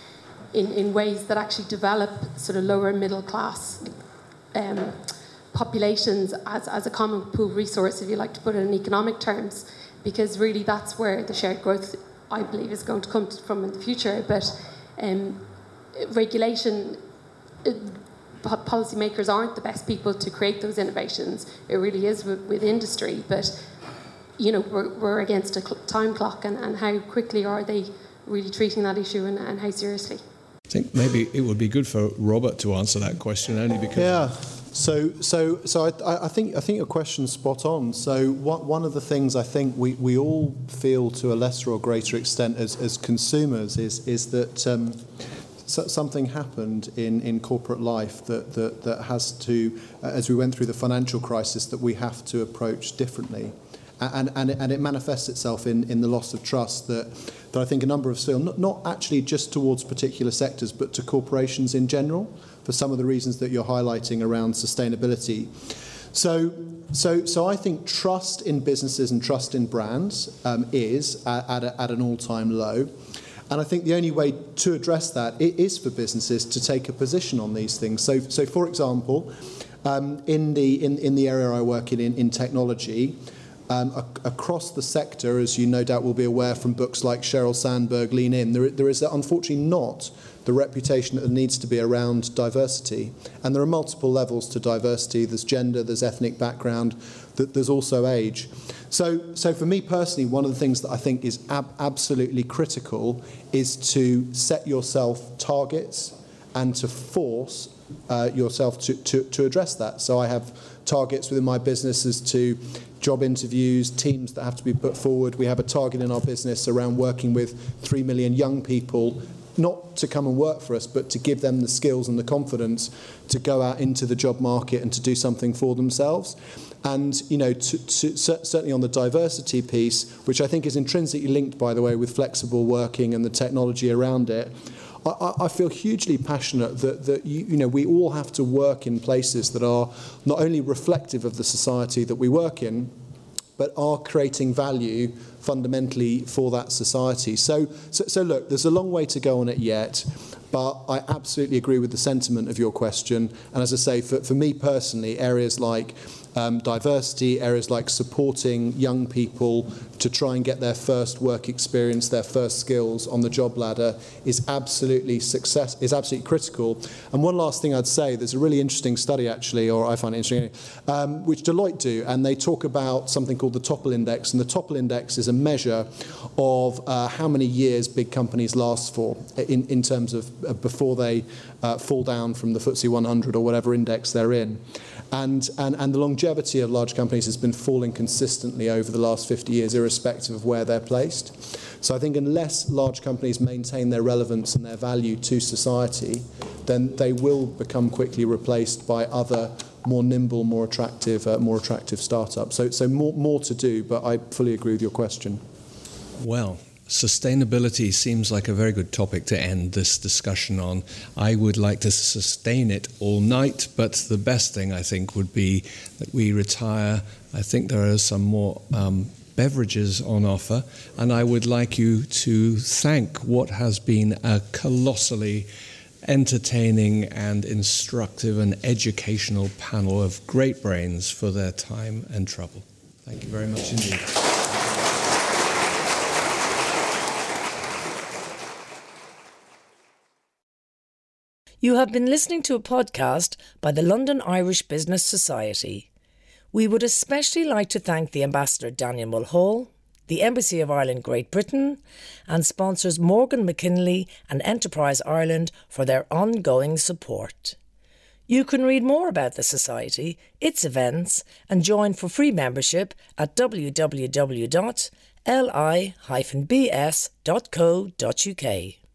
in, in ways that actually develop sort of lower middle class um, populations as, as a common pool resource, if you like to put it in economic terms, because really that's where the shared growth, I believe, is going to come from in the future. But um, regulation, uh, policymakers aren't the best people to create those innovations. It really is with, with industry, but you know, we're, we're against a time clock, and, and how quickly are they really treating that issue, and, and how seriously? I think maybe it would be good for Robert to answer that question, only because... Yeah, so so so I, I think I think your question's spot on. So what, one of the things I think we, we all feel to a lesser or greater extent as, as consumers is is that um, so something happened in, in corporate life that, that, that has to, uh, as we went through the financial crisis, that we have to approach differently. And, and, and it manifests itself in, in the loss of trust that, that I think a number of us feel, not, not actually just towards particular sectors, but to corporations in general, for some of the reasons that you're highlighting around sustainability. So, so, so I think trust in businesses and trust in brands um, is at, at, a, at an all-time low. And I think the only way to address that is for businesses to take a position on these things. So, so for example, um, in the in, in the area I work in, in, in technology, um, a, across the sector, as you no doubt will be aware from books like Sheryl Sandberg, Lean In, there, there is unfortunately not the reputation that there needs to be around diversity. And there are multiple levels to diversity. There's gender, there's ethnic background, there's also age. So, so for me personally, one of the things that I think is ab- absolutely critical is to set yourself targets and to force uh, yourself to, to, to address that. So I have targets within my business as to job interviews, teams that have to be put forward. We have a target in our business around working with three million young people, not to come and work for us, but to give them the skills and the confidence to go out into the job market and to do something for themselves. And, you know, to, to, certainly on the diversity piece, which I think is intrinsically linked, by the way, with flexible working and the technology around it, I, I feel hugely passionate that, that you, you know, we all have to work in places that are not only reflective of the society that we work in, but are creating value fundamentally for that society. So, so, so look, there's a long way to go on it yet, but I absolutely agree with the sentiment of your question. And as I say, for, for me personally, areas like um, diversity, areas like supporting young people to try and get their first work experience, their first skills on the job ladder is absolutely success is absolutely critical. And one last thing I'd say, there's a really interesting study actually, or I find it interesting, um, which Deloitte do, and they talk about something called the Topple Index, and the Topple Index is a measure of uh, how many years big companies last for in, in terms of uh, before they uh, fall down from the F T S E one hundred or whatever index they're in. And, and, and the longevity of large companies has been falling consistently over the last fifty years, irrespective of where they're placed. So I think unless large companies maintain their relevance and their value to society, then they will become quickly replaced by other more nimble, more attractive, uh, more attractive startups. So, so more, more to do, but I fully agree with your question. Well, sustainability seems like a very good topic to end this discussion on. I would like to sustain it all night, but the best thing, I think, would be that we retire. I think there are some more um, beverages on offer, and I would like you to thank what has been a colossally entertaining and instructive and educational panel of great brains for their time and trouble. Thank you very much indeed. You have been listening to a podcast by the London Irish Business Society. We would especially like to thank the Ambassador Daniel Mulhall, the Embassy of Ireland Great Britain, and sponsors Morgan McKinley and Enterprise Ireland for their ongoing support. You can read more about the Society, its events, and join for free membership at w w w dot l i dash b s dot co dot u k.